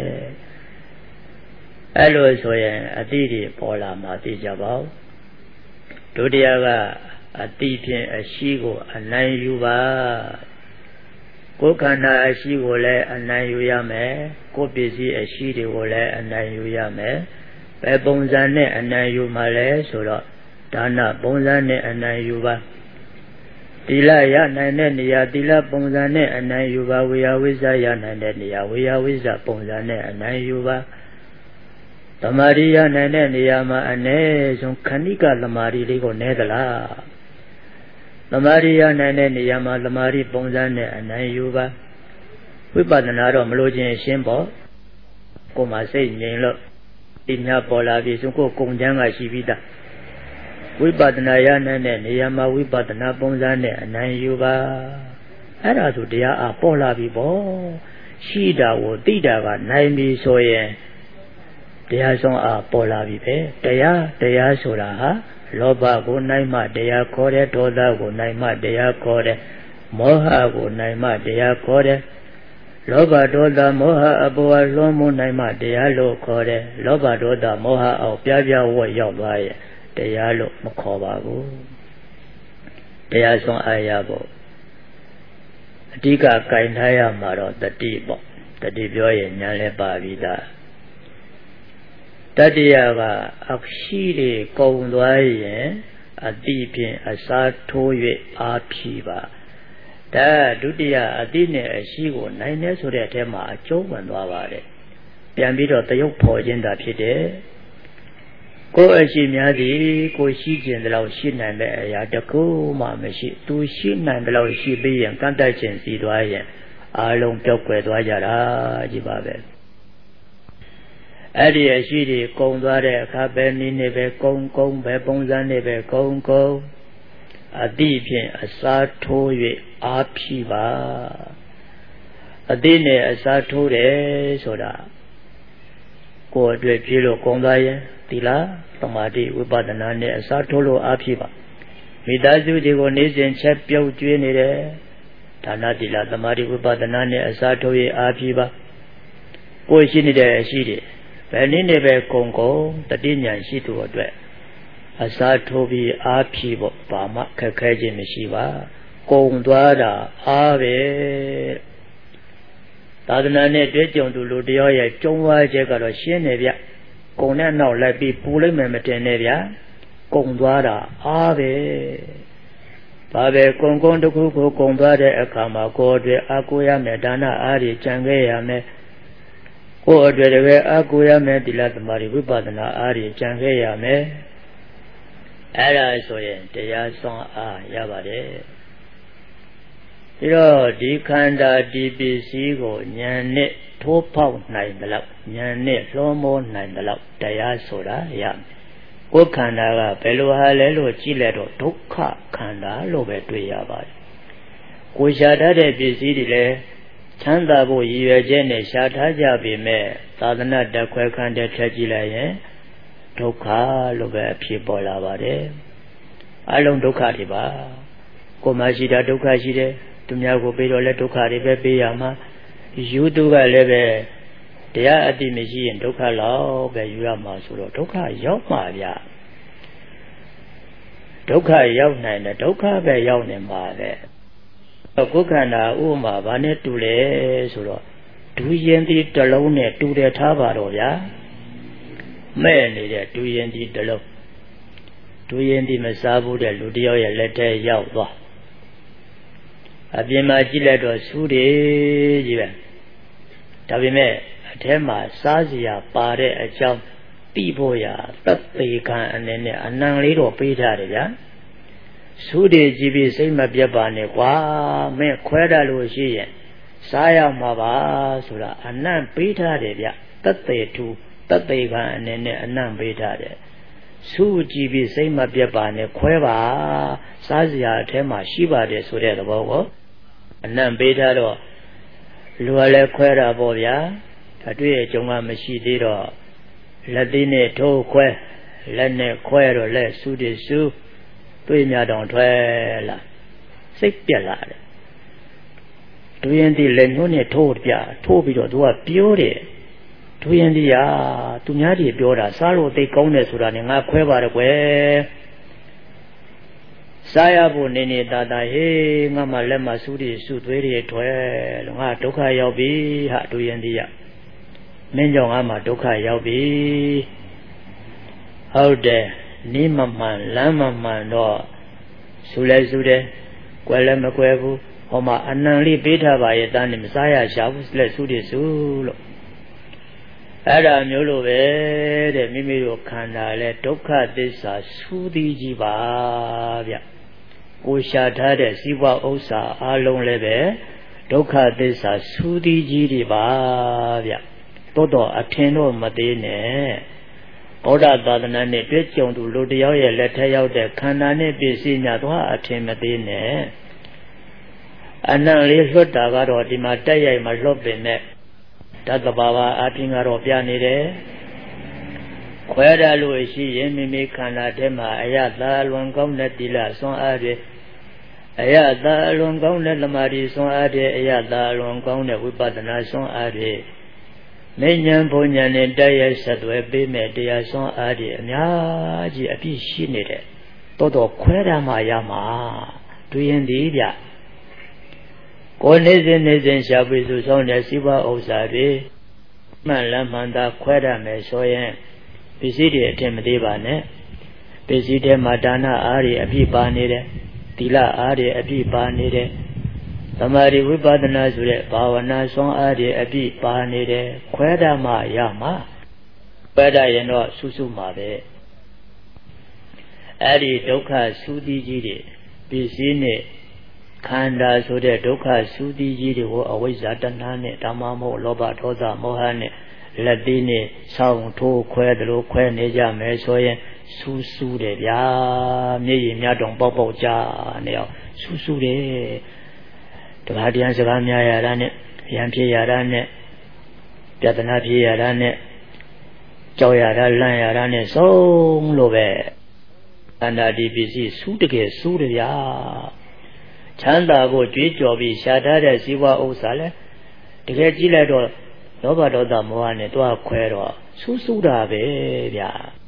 အဲ့လိုဆိုရင်အတိတွေပေါ်လာမှသိကြပါဦးဒုတိယကအတိဖြင့်အရှိကိုအနိုင်ယူပါကိုယ်ခန္ဓာအရှိကိုလည်းအနိုင်ယူရမယ်ကိုယ်ပစ္စည်းအရှိတွေကိုလည်းအနိုင်ယူရမယ်ဘယ်ပုံစံနဲ့အနိုင်ယူမှလဲဆိုတော့ဒါနပုံစံနဲ့အနိုင်ယူပါသီလရနိုင်တဲ့နေရာသီလပုံစံနဲ့အနိုင်ယူပါဝေယဝိဇ္ဇရနိုင်တဲ့နေရာဝေယဝိဇ္ဇပုံစံနဲ့အနိုင်ယူပါသမာဓိရနိုင်တဲ့နေရာမှာအ ਨੇ ဆုံးခဏိကသမာဓိလေးကိုနဲသလားသမာဓိရနိုင်တဲ့နေရာမှာသမာဓိပုံစံနဲ့အနိုင်ယူပါဝိပဿနာတော့မလို့ခြင်းရှင်းပေါ့ကိုယ်မှာစိတ်ငြိမ်လို့ဒီညာပေါ်လာပြီဆိုကိုယ်ကုံချမ်းကရှိပြီးသားဝိပဿနာရနိုင်တဲ့နေရာမှာဝိပဿနာပုံစံနဲ့အနိုင်ယူပါအဲ့ဒါဆိုတရားအပေါ်လာပြီပေါ့ရှိတာကိုသိတာကနိုင်ပြီဆိုရင်တရားဆုံးအားပေါ်လာပြီပဲတရားတရားဆိုတာဟာလောဘကိုနိုင်မှတရားခေါ်တယ်ဒေါသကိုနိုင်မှတရားခေါ်တယ်မောဟကိုနိုင်မှတရားခေါ်တယ်လောဘဒေါသမောဟအပေါ်လွှမ်းမိုးနိုင်မှတရားလို့ခေါ်တယ်လောဘဒေါသမောဟအောင်ပြပြဝတ်ရောက်သွားရဲ့တရားလို့မခေါ်ပါဘူးတရားဆုံးအားရဖို့အဓိကကင်ထားရမှာတော့တတိပေါ့တတိပြောရင်ညာလဲပါပြီးသားတတိယကအရှိတွေကုံသွားရင်အတိဖြင့်အစားထိုး၍အားဖြီပါဒါဒုတိယအတိနဲ့အရှိကိုနိုင်နေဆိုတဲ့အထက်မှာအကျုံးဝင်သွားပါတယ်ပြန်ပြီးတော့တယုတ်ဖော်ခြင်းသာဖြစ်တယ်ကိုယ်အရှိများသည်ကိုရှိခြင်းတလောက်ရှိနိုင်တဲ့အရာတခုမှမရှိသူရှိနိုင်တလောက်ရှိပြီးရင်ကန့်တတ်ခြင်းစီသွားရင်အလုံးပြောက်ွယ်သွားကြတာကြီးပါပဲအဲ့ဒီအရှိတွေကုံသွားတဲ့အခါပဲနည်းနည်းပဲကုံကုံပဲပုံစံနဲ့ပဲကုံကုံအတိဖြင့်အစားထိုး၍အားဖြီပါအတိနဲ့အစားထိုးတယ်ဆိုတာကိုယ်အတွက်ပြေလို့ကုံသွားရင်သီလသမာဓိဝိပဿနာနဲ့အစားထိုးလို့အားဖြီပါမိသားစုတွေကိုနေစဉ်ချက်ပြုတ်ကျွေးနေတယ်ဒါနသီလသမာဓိဝိပဿနာနဲ့အစားထိုး၍အားဖြီပါကိုယ်ရှိနေတဲ့အရှိတွေဘယ်နည်းနဲ့ပဲကုံကုံတတိညာရှိသူအတွက်အစားထိုးပြီးအားဖြီဖို့ဘာမှခက်ခဲခြင်းမရှိပါကုံသွားတာအားပဲသာသနာနဲ့တွေ့ကြုံသူလူတယောက်ရဲ့ကျုံးဝါချက်ကတော့ရှင်းနေဗျကုံနဲ့နောက်လိုက်ပြီးပူလိုက်မယ်မတင်နဲ့ဗျကုံသွားတာအားပဲဘာပဲကုံကုံတစ်ခုကိုကုံသွားတဲ့အခါမှာကိုယ်အတွက်အာကိုရမယ်ဒါနအားတွေကြံခဲ့ရမယ်ကိုယ်အတွက်တကယ်အာကိုရမယ်သီလသမာဓိဝိပဿနာအားတွေကြံခဲ့ရမယ်အဲ့ဒါဆိုရင်တရားဆောင်အားရပါတယ်ပြီးတော့ဒီခန္ဓာဒီပစ္စည်းကိုဉာဏ်နဲ့ထိုးဖောက်နိုင်တယ်လို့ဉာဏ်နဲ့လွှမ်းမိုးနိုင်တယ်လို့တရားဆိုတာရမယ်ကိုယ်ခန္ဓာကဘယ်လိုဟာလဲလို့ကြည့်လိုက်တော့ဒုက္ခခန္ဓာလို့ပဲတွေ့ရပါတယ်ကိုယ်ရှာတတ်တဲ့ပစ္စည်းတွေလည်းချမ်းသာဖို့ရည်ရွယ်ချက်နဲ့ရှာထားကြပြီမဲ့သာသနာတခွဲခန္ဓာထက်ကြည့်လိုက်ရင်ဒုက္ခလို့ပဲဖြစ်ပေါ်လာပါတယ်အလုံးဒုက္ခတွေပါကိုယ်မှရှိတာဒုက္ခရှိတယ်သူများကိုပြီးတော့လည်းဒုက္ခတွေပဲပေးရမှာယူသူကလည်းပဲတရားအတိမရှိရင်ဒုက္ခလောက်ပဲယူရမှာဆိုတော့ဒုက္ခရောက်မှာဗျဒုက္ခရောက်နိုင်တယ်ဒုက္ခပဲရောက်နေမှာပဲကိုယ်ခန္ဓာဥပမာဘာနဲ့တူလဲဆိုတော့ဒူရင်ဒီတစ်လုံးနဲ့တူတယ်ထားပါတော့ဗျာမဲ့နေတဲ့ဒူရင်ဒီတစ်လုံးဒူရင်ဒီမစားဘူးတဲ့လူတယောက်ရဲ့လက်ထဲရောက်သွားအပြင်မှာကြည့်လိုက်တော့စူးတယ်ကြီးပဲဒါပေမဲ့အထဲမှာစားစရာပါတဲ့အကြောင်းသိဖို့ရသက်သေခံအနေနဲ့အနံလေးတော့ပေးထားတယ်ဗျာစူးတယ်ကြည့်ပြီးစိတ်မပြတ်ပါနဲ့ကွာမင်းခွဲတတ်လို့ရှိရင်စားရမှာပါဆိုတာအနံပေးထားတယ်ဗျသက်သေထူသက်သေခံအနေနဲ့အနံပေးထားတယ်စူးကြည့်ပြီးစိတ်မပြတ်ပါနဲ့ခွဲပါစားစရာအထဲမှာရှိပါတယ်ဆိုတဲ့သဘောကိုအနံပေးထားတော့လူကလည်းခွဲတာပေါ့ဗျာအတွေ့အကြုံကမရှိသေးတော့လက်သေးနဲ့ထိုးခွဲလက်နဲ့ခွဲတော့လက်စူးတယ်စူးတွေ့မြတောင်ထွဲလာစိတ်ပြက်လာတယ်ဒူရင်ဒီလက်ညှိုးနဲ့ထိုးပြထိုးပြီးတော့သူကပြောတယ်ဒူရင်ဒီဟာသူများတွေပြောတာစားလို့သိကောင်းတယ်ဆိုတာနဲ့ငါခွဲပါတယ်ကွယ်စားရဖို့နေနေတာတာဟေးငါမှလက်မှစူးတွေစူးသွေးတွေထွဲလို့ငါဒုက္ခရောက်ပြီဟာဒူရင်ဒီရမင်းကြောင့်ငါမှဒုက္ခရောက်ပြီဟုတ်တယ်နီးမမှန်လမ်းမမှန်တော့ဆူလဲဆူတယ်ကွယ်လည်းမကွယ်ဘူးဟောမှာအနံလေးပေးထားပါရဲ့တန်းနေမစားရရှာဘူးလက်ဆူတယ်ဆူလို့အဲ့ဒါမျိုးလိုပဲတဲ့မိမိတို့ခန္ဓာလဲဒုက္ခသစ္စာဆူသည်ကြီးပါဗျကိုရှာထားတဲ့စီးပွားဥစ္စာအလုံးလည်းပဲဒုက္ခသစ္စာဆူသည်ကြီးတွေပါဗျတိုးတော့အထင်တော့မသေးနဲ့ဗုဒ္ဓသာသနာနဲ့တွေ့ကြုံသူလူတယောက်ရဲ့လက်ထက်ရောက်တဲ့ခန္ဓာနဲ့ပစ္စည်းညာတော့အထင်မသေးနဲ့အနံ့လေးလွတ်တာကတော့ဒီမှာတက်ရိုက်မှာလွတ်ပင်နဲ့တသဘာဝအပြင်ကတော့ပြနေတယ်ခွဲရလို့ရှိရင်မိမိခန္ဓာထဲမှာအယသာလွန်ကောင်းတဲ့တိလဆွမ်းအားတွေအယသာလွန်ကောင်းတဲ့သမာဓိဆွမ်းအားတွေအယသာလွန်ကောင်းတဲ့ဝိပဿနာဆွမ်းအားတွေမဉ္ဇဉ်ဘုံဉာဏ်နဲ့တိုက်ရိုက်ဆက်သွယ်ပေးမဲ့တရားဆွမ်းအားတွေအများကြီးအပြည့်ရှိနေတယ်တော်တော်ခွဲရမှရမှာတွေ့ရင်ဒီဗျကိုယ်နေစဉ်နေစဉ်ရှားပြီးစုဆောင်တဲ့စီးပွားဥစ္စာတွေမှန်လမ်းမှန်သာခွဲရမယ်ဆိုရင်ပစ္စည်းတွေအထင်မသေးပါနဲ့ပစ္စည်းတွေမှာဒါနအားတွေအပြည့်ပါနေတယ်သီလအားတွေအပြည့်ပါနေတယ်သမာဓိဝိပဿနာဆိုတဲ့ဘာဝနာဆွမ်းအားတွေအပြည့်ပါနေတယ်ခွဲရမှရမှာခွဲရရင်တော့ဆူဆူမှာပဲအဲ့ဒီဒုက္ခဆူသည်ကြီးတွေပစ္စည်းနဲ့ခန္ဓာဆိုတဲ့ဒုက္ခဆူသည်ကြီးတွေကိုအဝိဇ္ဇာတဏှာနဲ့ဓမ္မမို့လောဘဒေါသမောဟနဲ့လက်သေးနဲ့ဆောင်းထိုးခွဲတယ်လို့ခွဲနေကြမယ်ဆိုရင်ဆူဆူတယ်ဗျာမျက်ရည်များတောင်ပေါက်ပေါက်ကြနေအောင်ဆူဆူတယ်တခါတည်းစကားများရတာနဲ့ရံဖြစ်ရတာနဲ့ပြဿနာဖြစ်ရတာနဲ့ကြောက်ရတာလန့်ရတာနဲ့ဆုံးလို့ပဲခန္ဓာဒီပစ္စည်းဆူတကယ်ဆူတယ်ဗျာချမ်းသာကိုကြွေးကြော်ပြီးရှာထားတဲ့ဇီဝဥစ္စာလဲတကယ်ကြည့်လိုက်တော့လောဘဒေါသမောဟနဲ့တွားခွဲတော့ဆူဆူတာပဲဗျာ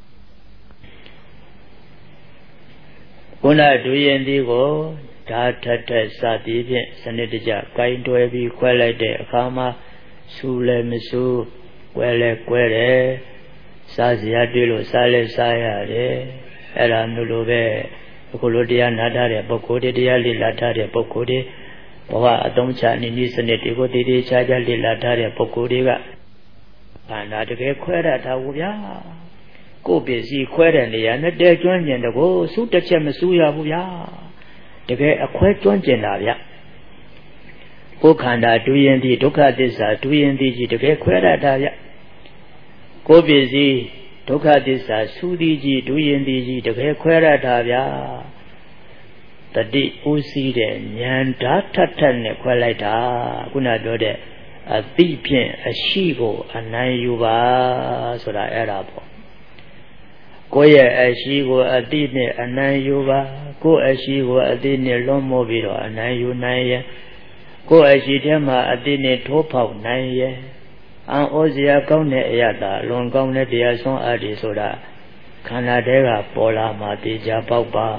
ခုနဒုရင်ဒီကိုဓာထထစသည်ဖြင့်စနစ်တကျဂိုင်းတွဲပြီးခွဲလိုက်တဲ့အခါမှာဆူလည်းမဆူကွဲလည်းကွဲတယ်စားစရာတွေ့လို့စားလည်းစားရတယ်အဲ့ဒါမျိုးလိုပဲအခုလိုတရားနာထားတဲ့ပုဂ္ဂိုလ်တွေတရားလေ့လာထားတဲ့ပုဂ္ဂိုလ်တွေဘဝအသုံးချနိမိစနစ်တွေကိုတည်တည်ချာချာလေ့လာထားတဲ့ပုဂ္ဂိုလ်တွေကခန္ဓာတကယ်ခွဲရတာဘူးဗျာကိုယ်ပစ္စည်းခွဲတဲ့နေရာနဲ့တဲကျွမ်းကျင်တကိုစူးတစ်ချက်မစူးရဘူးဗျာတကယ်အခွဲကျွမ်းကျင်တာဗျကိုယ်ခန္ဓာဒုရင်တိဒုက္ခသစ္စာဒုရင်တိကြီးတကယ်ခွဲရတာဗျကိုယ်ပစ္စည်းဒုက္ခသစ္စာဆူသည်ကြီးဒုရင်သည်ကြီးတကယ်ခွဲရတာဗျာတတိဥစည်းတဲ့ဉာဏ်ဓာတ်ထထနဲ့ခွဲလိုက်တာခုနပြောတဲ့အသိဖြင့်အရှိကိုအနိုင်ယူပါဆိုတာအဲ့ဒါပေါ့ကိုယ့်ရဲ့အရှိကိုအသိနဲ့အနိုင်ယူပါကိုယ့်အရှိကိုအသိနဲ့လွန်မိုးပြီးတော့အနိုင်ယူနိုင်ရဲ့ကိုယ့်အရှိထဲမှာအသိနဲ့ထိုးဖောက်နိုင်ရဲ့အံ့ဩစရာကောင်းတဲ့အရာသာလွန်ကောင်းတဲ့တရားဆွမ်းအားတွေဆိုတာခန္ဓာထဲကပေါ်လာမှသိကြပေါက်ပါ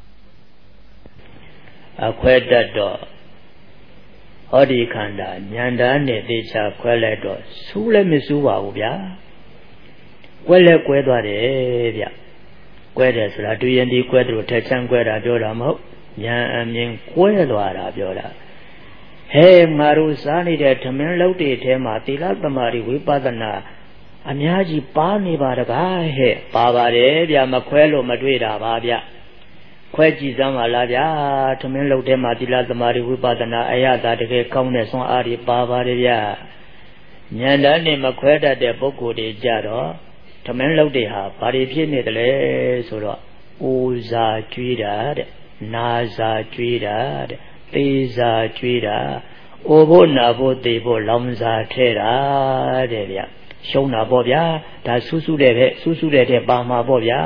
အခွဲတတ်တော့ဟောဒီခန္ဓာဉာဏ်ဓာတ်နဲ့သိချာခွဲလိုက်တော့စူးလည်းမစူးပါဘူးဗျာကွဲလည်းကွဲသွားတယ်ဗျကွဲတယ်ဆိုတာတွေ့ရင်ဒီကွဲတယ်လို့ထက်ချမ်းကွဲတာပြောတာမဟုတ်ဉာဏ်အမြင်ကွဲသွားတာပြောတာဟဲငါတို့စားနေတဲ့ဓမင်းလောက်တွေထဲမှာသီလသမာဓိဝိပဿနာအများကြီးပါနေပါတကားဟဲ့ပါပါတယ်ဗျမခွဲလို့မတွေ့တာပါဗျခွဲကြည့်စမ်းပါလားဗျာဓမင်းလောက်ထဲမှာသီလသမာဓိဝိပဿနာအရသာတကယ်ကောင်းတဲ့ဆွမ်းအားတွေပါပါတယ်ဗျဉာဏ်ဓာတ်နဲ့မခွဲတတ်တဲ့ပုဂ္ဂိုလ်တွေကြတော့ဓမင်းလောက်တွေဟာဘာတွေဖြစ်နေတယ်လဲဆိုတော့အိုဇာကျွေးတာတဲ့နာဇာကျွေးတာတဲ့သေးစာကျွေးတာအိုဖို့နာဖို့သေဖို့လောင်စာထဲတာတဲ့ဗျရှုံးတာပေါ့ဗျာဒါဆူးဆူးတဲ့ပဲဆူးဆူးတဲ့တဲ့ပါမှာပေါ့ဗျာ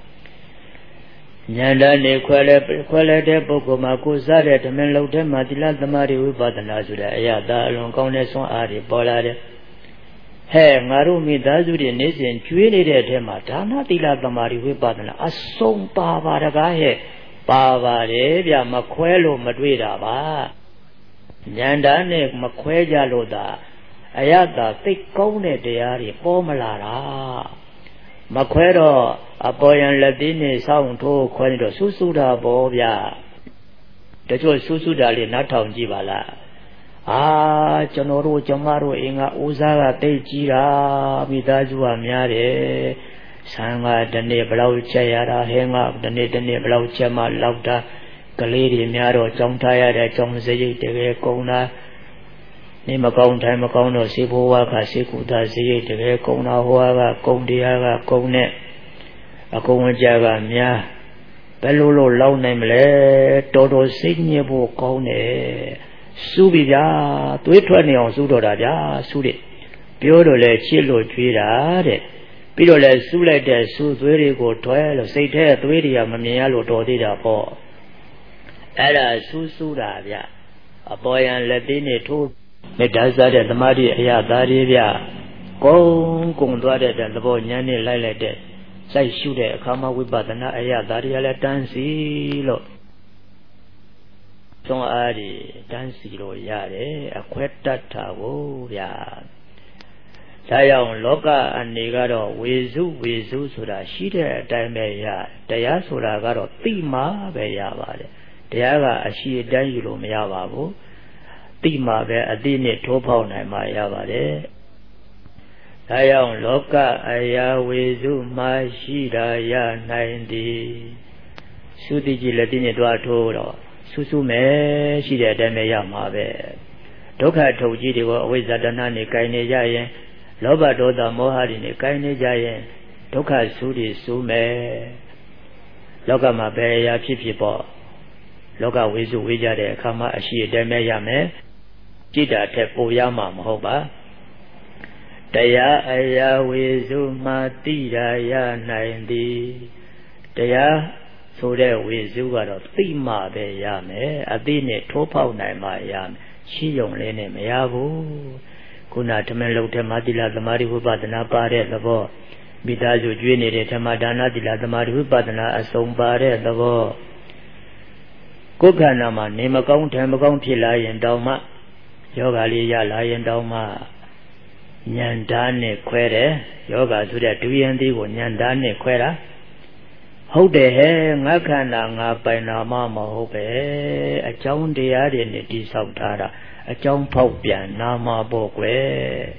ဉာဏ်ဓာတ်နဲ့ခွဲလဲခွဲလဲတဲ့ပုဂ္ဂိုလ်မှာကိုယ်စားတဲ့ဓမင်းလုံးထဲမှာသီလသမာဓိဝိပဿနာဆိုတဲ့အရာသာအလွန်ကောင်းတဲ့ဆွမ်းအားတွေပေါ်လာတယ်ဟဲ့ငါတို့မိသားစုတွေနေ့စဉ်ကျွေးနေတဲ့အထက်မှာဒါနသီလသမာဓိဝိပဿနာအစုံပါပါတကားဟဲ့ပါပါတယ်ဗျမခွဲလို့မတွေ့တာပါဉာဏ်ဓာတ်နဲ့မခွဲကြလို့သာအယတသိကောင်းတဲ့တရားတွေပေါ်မလာတာ Maquero, a boy and Ladini sound to Quendo Susuda Bobia. The Joy Susudali, not on Jivala. Ah, Janoro Jamaro Inga Uzaga Tejira, Midajua Miare, Sanga, the Neblau Chayara, hang up the Neblau Chama, Lauta, Galadi Miaro, Jong Taya, Jong Zay, the Kona, Nimakon, Timakono, Sibuaka, Sikuta, Zay, the Kona, Huaga, Kondiaga, Kone, Akonjaga, Mia, Bellulo, Low Namele, Todo Signable Kone. Subia, twenty on Sudoda, Sudi, Piodole, Chilo, Twida, Pidole, Sule, Su, very good, twelve, say, twenty, a Mamialo, Dodida, four. Ella, Susuda, a boy and Latini, two, Medaza, the Madi, Ya, Darivia, Gong, Gondwada, and the boy, Yanni, Lilette, say, shoot it, come up with Batana, Ya, Daria, Tansi, look. Song Adi, Dansilo Yare, a quetta ya. Tayon Loka and Nigado, Wizu, Wizu, Suda, Shida, Dameya, Dayasura Garo, Tima, Beyavade, Dayaga, a she Danilo Mayavago, Tima, Adine, Topona, Mayavade. Tayon Loka, Aya, Wizu, Mashida, Ya, ninety. Sudiji Latine Duato. Susume, she did a Mayamabe. Doka Toji, they were always at Anani, Kaine Jayen, Loba Doda Mohadini, Kaine Jayen, Doka Sudi Sume, Loga Mabeya Pipipo, Loga Wizu Wijade, Kama Ashi Demayame, Jida Tepo Yama Moba, Daya Aya Wizu Matida Ya ninety, Daya. So there we Zugaro, Tima be Yame, Adine, Topa Naima Yam, Shion Lene Meavu, Kunatamelo Tamadila, the Marihu Badana Pare, the Bo, Bidazu Juni, Tamadana, the Marihu Badana, Asong Pare, the Bo. Kukanama, Nimakon, Tamakon Pila and Doma, Yogalia Lion Doma, Nyandane Quere, Yoga to the Tuyandi, Nyandane Quera. How the hair, Nakana, by Namama Hope, a John de Adin, this Outara, a John Popia, Nama Bokwe,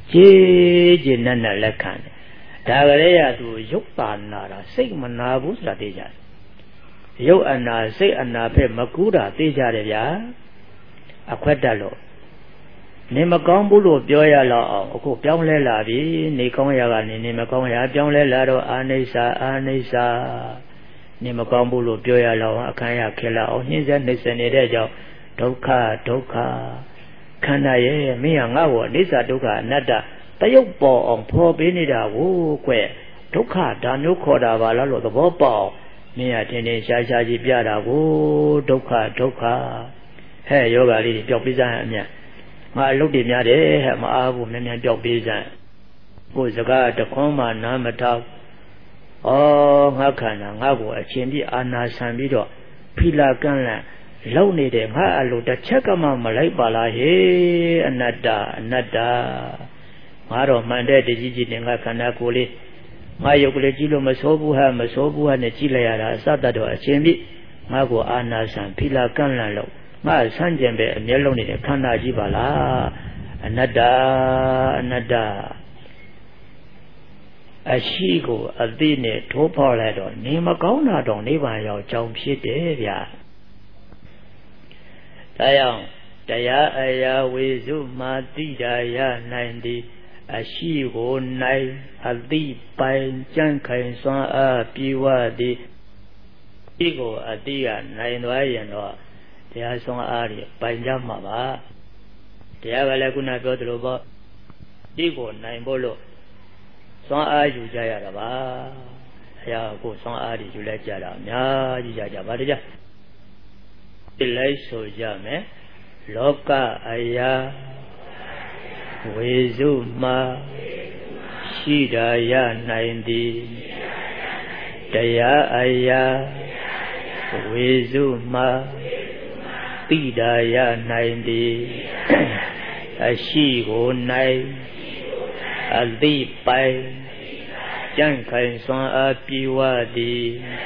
J. Nana Lekan, Dagarea to Yupanara, Sigmanabu Strategia. You and I say Anape Makuda, Tijaria, a quadalo. Nimakambulo, Joya La, Okopianle Lavi, Nikonyaga, Nimakonya, Jonle Lado, Anisa, Anisa, Nimakambulo, Joya La, Akaya Killa, or his and this and Edejo, Doka, Doka, Kanaye, Miangawa, Nisa Doka, Nada, Tayopo on poor Benida, Woo, Que, Doka, Danu Koda, Valalo, the Bobo, Mia Tene, Shaji Biada, Woo, Doka, Doka, Hey, Yoga, Jopiza, I looked in your day, have my woman and your business. Who's the guy to come and Namata? Oh, how can I go a chindi Anna Sambido, Pila Ganla, Lonely de Halo, the Chakama Malay Bala, he, Anada, Anada. Maro Mande, the Gigi Kanakuli, Mayokule Masobu, Masobu, and the Chile, Sadado, a chimbi, Mago Anna Sam, Pila Ganla. My son Jembe, Meloni, Kana Jibala, Anada, Anada. A shigo, a dine, topa ledo, Nimagona don't even your jump shit, ya. Dayang, Daya, Aya, Wizu, Matida, ya, ninety, a shigo, nine, a deep by Jankai, son, a piwa, the ego, a dear, nine, or. They are some area, by Jamava. They have a laguna go to Roba, Digo, nine bolo. Some are you Jayarava. Ya go some area, you let Jara, Ya, Jajabadia. The light so jame, Loka, Aya, Wezuma, Shida, Ya, ninety, Daya, Aya, Wezuma. Pidaya ninety, a she go nine, a deep by ကြံ့ခိုင်စွမ်းအားပြေဝသည်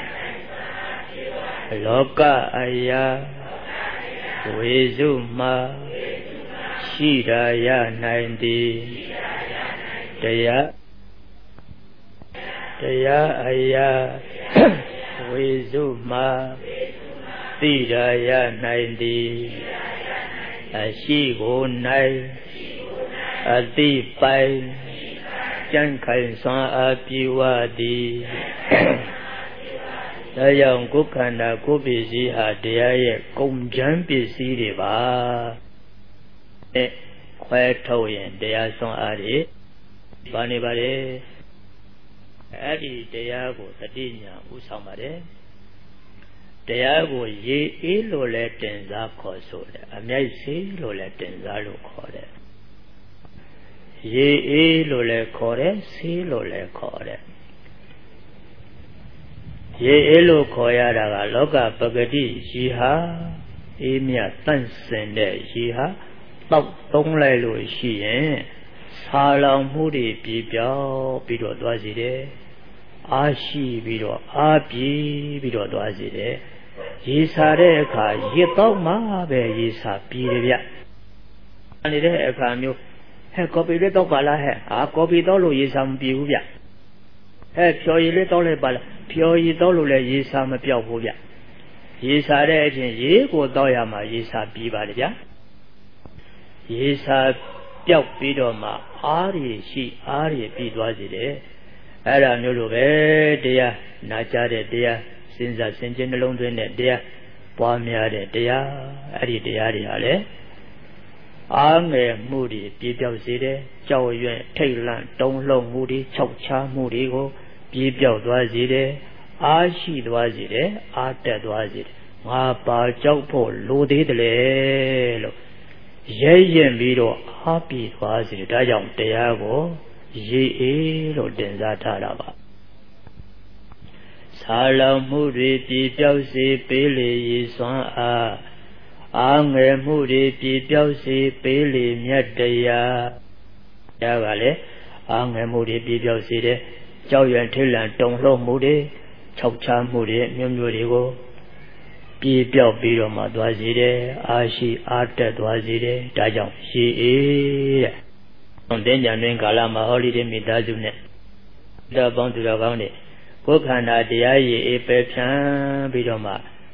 လောကအရာဝေစုမှရှိရာရနိုင်သည်တရားတရားအရာဝေစုမှသိရာရနိုင်သည်အရှိကို၌အတိပိုင်ကြံ့ခိုင်စွမ်းအားပြေဝသည်ဒါကြောင့်ကိုယ်ခန္ဓာကိုယ်ပစ္စည်းဟာတရားရဲ့ကုန်ချမ်းပစ္စည်းတွေပါအဲခွဲထုတ်ရင်တရားစွမ်းအားတွေဘာနေပါလဲအဲ့ဒီတရားကိုတတိညာဥဆောင်ပါတယ်တရားကိုရေအေးလို့လဲတင်စားခေါ်ဆိုတယ်အမြိုက်စေးလို့လဲတင်စားလို့ခေါ်တယ်ရေအေးလို့လဲခေါ်တယ်ဆေးလို့လဲခေါ်တယ်ရေအေးလို့ခေါ်ရတာကလောကပဂတိရေဟာအေးမြတန့်စင်တဲ့ရေဟာတောက်သုံးလိုက်လို့ရှိရင်ဆာလောင်မှုတွေပြေပြောင်းပြီးတော့သွားစီတယ်အားရှိပြီးတော့အားပြေပြီးတော့သွားစီတယ်ရေစာတဲ့အခါရေတောက်မှပဲရေစာပြေတယ်ဗျနေတဲ့အခါမျိုးဟဲ့ကော်ဖီလေးတောက်ပါလားဟဲ့အာကော်ဖီတောက်လို့ရေစာမပြေဘူးဗျဟဲ့ဖြော်ရည်လေးတောက်လိုက်ပါလားဖြော်ရည်တောက်လို့လည်းရေစာမပြောက်ဘူးဗျရေစာတဲ့အချင်းရေကိုတောက်ရမှာရေစာပြေပါလေဗျရေစာပြောက်ပြီးတော့မှအားရရှိအားရပြီးသွားစေတယ်အဲ့ဒါမျိုးလိုပဲတရားနာကြတဲ့တရားစဉ်းစားဆင်ခြင်နှလုံးသွင်းတဲ့တရားပွားများတဲ့တရားအဲ့ဒီတရားတွေဟာလေအားငယ်မှုတွေပြေပြောက်စေတယ်ကြောက်ရွံ့ထိတ်လန့်တုန်လှုပ်မှုတွေခြောက်ခြားမှုတွေကိုပြေပြောက်သွားစေတယ်အားရှိသွားစေတယ်အားတက်သွားစေတယ်ငါပါကြောက်ဖို့လိုသေးတယ်လေလို့ရဲရင်ပြီးတော့အားပြေသွားစေတယ်ဒါကြောင့်တရားကိုရေအေးလို့တင်စားထားတာပါဆာလောင်မှုတွေပြေပြောက်စေပေးလေရေစွမ်းအားအားငယ်မှုတွေပြေပြောက်စေပေးလေမြတ်တရားတရားကလည်းအားငယ်မှုတွေပြေပြောက်စေတယ်ကြောက်ရွံ့ထိတ်လန့်တုန်လှုပ်မှုတွေခြောက်ခြားမှုတွေမျိုးမျိုးတွေကိုပြေပြောက်ပြီးတော့မှသွားစေတယ်အားရှိအားတက်သွားစေတယ်ဒါကြောင့်ရေအေးတဲ့။တဲ့ညာတွင်ကာလမှာဟောလိတဲ့မိသားစုနဲ့တော်ပေါင်းသူတော်ကောင်းတွေကိုယ်ခန္ဓာတရားရည်အေးပဲဖြန်းပြီးတော့မှ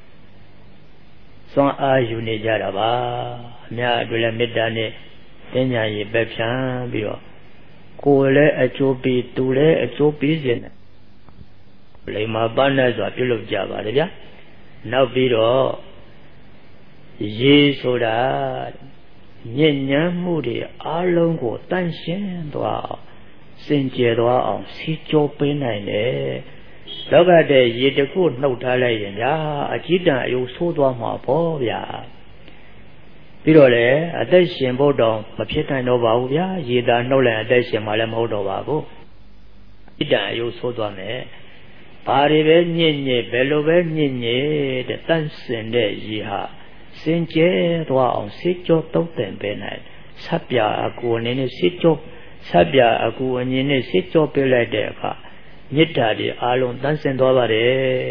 စွမ်းအားယူနေကြတာပါ။အများအတွက်လည်းမေတ္တာနဲ့တဲ့ညာရည်ပဲဖြန်းပြီးတော့ကိုယ်လည်းအကျိုးပေးသူလည်းအကျိုးပေးစေနဲ့။လိမ္မာပါဏတ်စွာပြုလုပ်ကြပါလေဗျာ။နောက်ပြီးတော့ရေဆိုတာညဉ့်ညမ်းမှုတွေအားလုံးကိုတန့်ရှင်းသွားအောင်စင်ကြယ်သွားအောင်စီကြောပေးနိုင်တယ်လောကတဲ့ရေတခုနှုတ်ထားလိုက်ရင်ဗျာအကြည့်တန်အယုဆိုးသွားမှာပေါ့ဗျာပြီးတော့လေအသက်ရှင်ဖို့တော့မဖြစ်နိုင်တော့ပါဘူးဗျာရေသာနှုတ်လိုက်အသက်ရှင်မှလည်းမဟုတ်တော့ပါဘူးအကြည့်တန်အယုဆိုးသွားမယ်ဘာတွေပဲညစ်ညစ်ဘယ်လိုပဲညစ်ညစ်တဲ့တန့်စင်တဲ့ရေဟာစင်ကြဲသွားအောင်စိတ်ကြောတုံးတင်ပေးနိုင်ဆပ်ပြအကူအနေနဲ့စိတ်ကြောဆပ်ပြအကူအငြင်းနဲ့စိတ်ကြောပေးလိုက်တဲ့အခါမေတ္တာတွေအားလုံးတန်းစင်သွားပါတယ်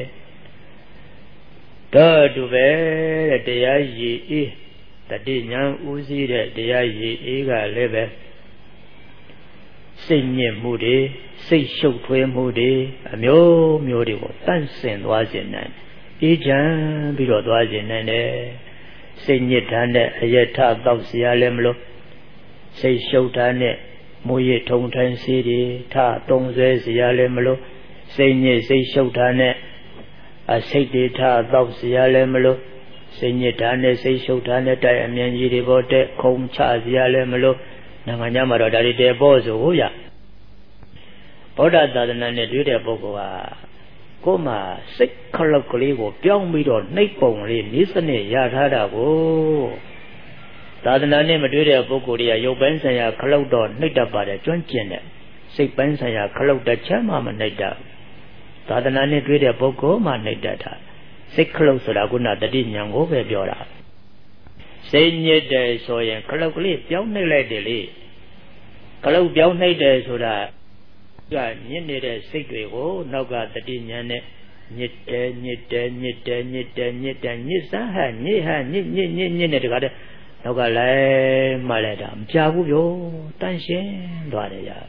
တော့တူပဲတဲ့တရားရည်အေးတတိညာဥစည်းတဲ့တရားရည်အေးကလည်းပဲစိတ်ညစ်မှုတွေစိတ်ရှုပ်ထွေးမှုတွေအမျိုးမျိုးတွေကိုတန့်စင်သွားစေနိုင်အေးချမ်းပြီးတော့သွားစေနိုင်တယ်စိတ်ညစ်တာနဲ့အယထတောက်เสียလည်းမလို့စိတ်ရှုပ်တာနဲ့မူရထုံထိုင်းစီတွေထတုံးဆွဲเสียလည်းမလို့စိတ်ညစ်စိတ်ရှုပ်တာနဲ့အစိတ်တွေထတောက်เสียလည်းမလို့စိတ်ညစ်တာနဲ့စိတ်ရှုပ်တာနဲ့တိုက်အမြင်ကြီးတွေပေါ်တဲ့ခုံချเสียလည်းမလို့နိုင်ငံခြားမှာတော့ဒါတွေတဲပေါ်ဆိုဟုတ်ရဗုဒ္ဓသာသနာနဲ့တွေ့တဲ့ပုဂ္ဂိုလ်ဟာကိုယ်မှာစိတ်ခလုတ်ကလေးကိုပြောင်းပြီးတော့နှိပ်ပုံလေးနည်းစနစ်ရထားတာကိုသာသနာနဲ့မတွေ့တဲ့ပုဂ္ဂိုလ်တွေကရုပ်ပိုင်းဆိုင်ရာခလုတ်တော့နှိပ်တတ်ပါတယ်ကျွမ်းကျင်တဲ့စိတ်ပိုင်းဆိုင်ရာခလုတ်တစ်ချက်မှမနှိပ်တတ်သာသနာနဲ့တွေ့တဲ့ပုဂ္ဂိုလ်မှနှိပ်တတ်တာစိတ်ခလုတ်ဆိုတာကတတိဉာဏ်ကိုပဲပြောတာစိတ်ညစ်တယ်ဆိုရင်ခလုတ်ကလေးပြောင်းနှိပ်လိုက်တယ်လေခလုတ်ပြောင်းနှိပ်တယ်ဆိုတာကညစ်နေတဲ့စိတ်တွေကိုနောက်ကတတိညာနဲ့ညစ်တယ်ညစ်တယ်ညစ်တယ်ညစ်တယ်ညစ်တယ်ညစ်စမ်းဟညစ်ဟညစ်ညစ်ညစ်ညစ်နဲ့တခါတည်းနောက်ကလည်းမှလိုက်တာမပြဘူးပြောတန့်ရှင်းသွားတယ်ရ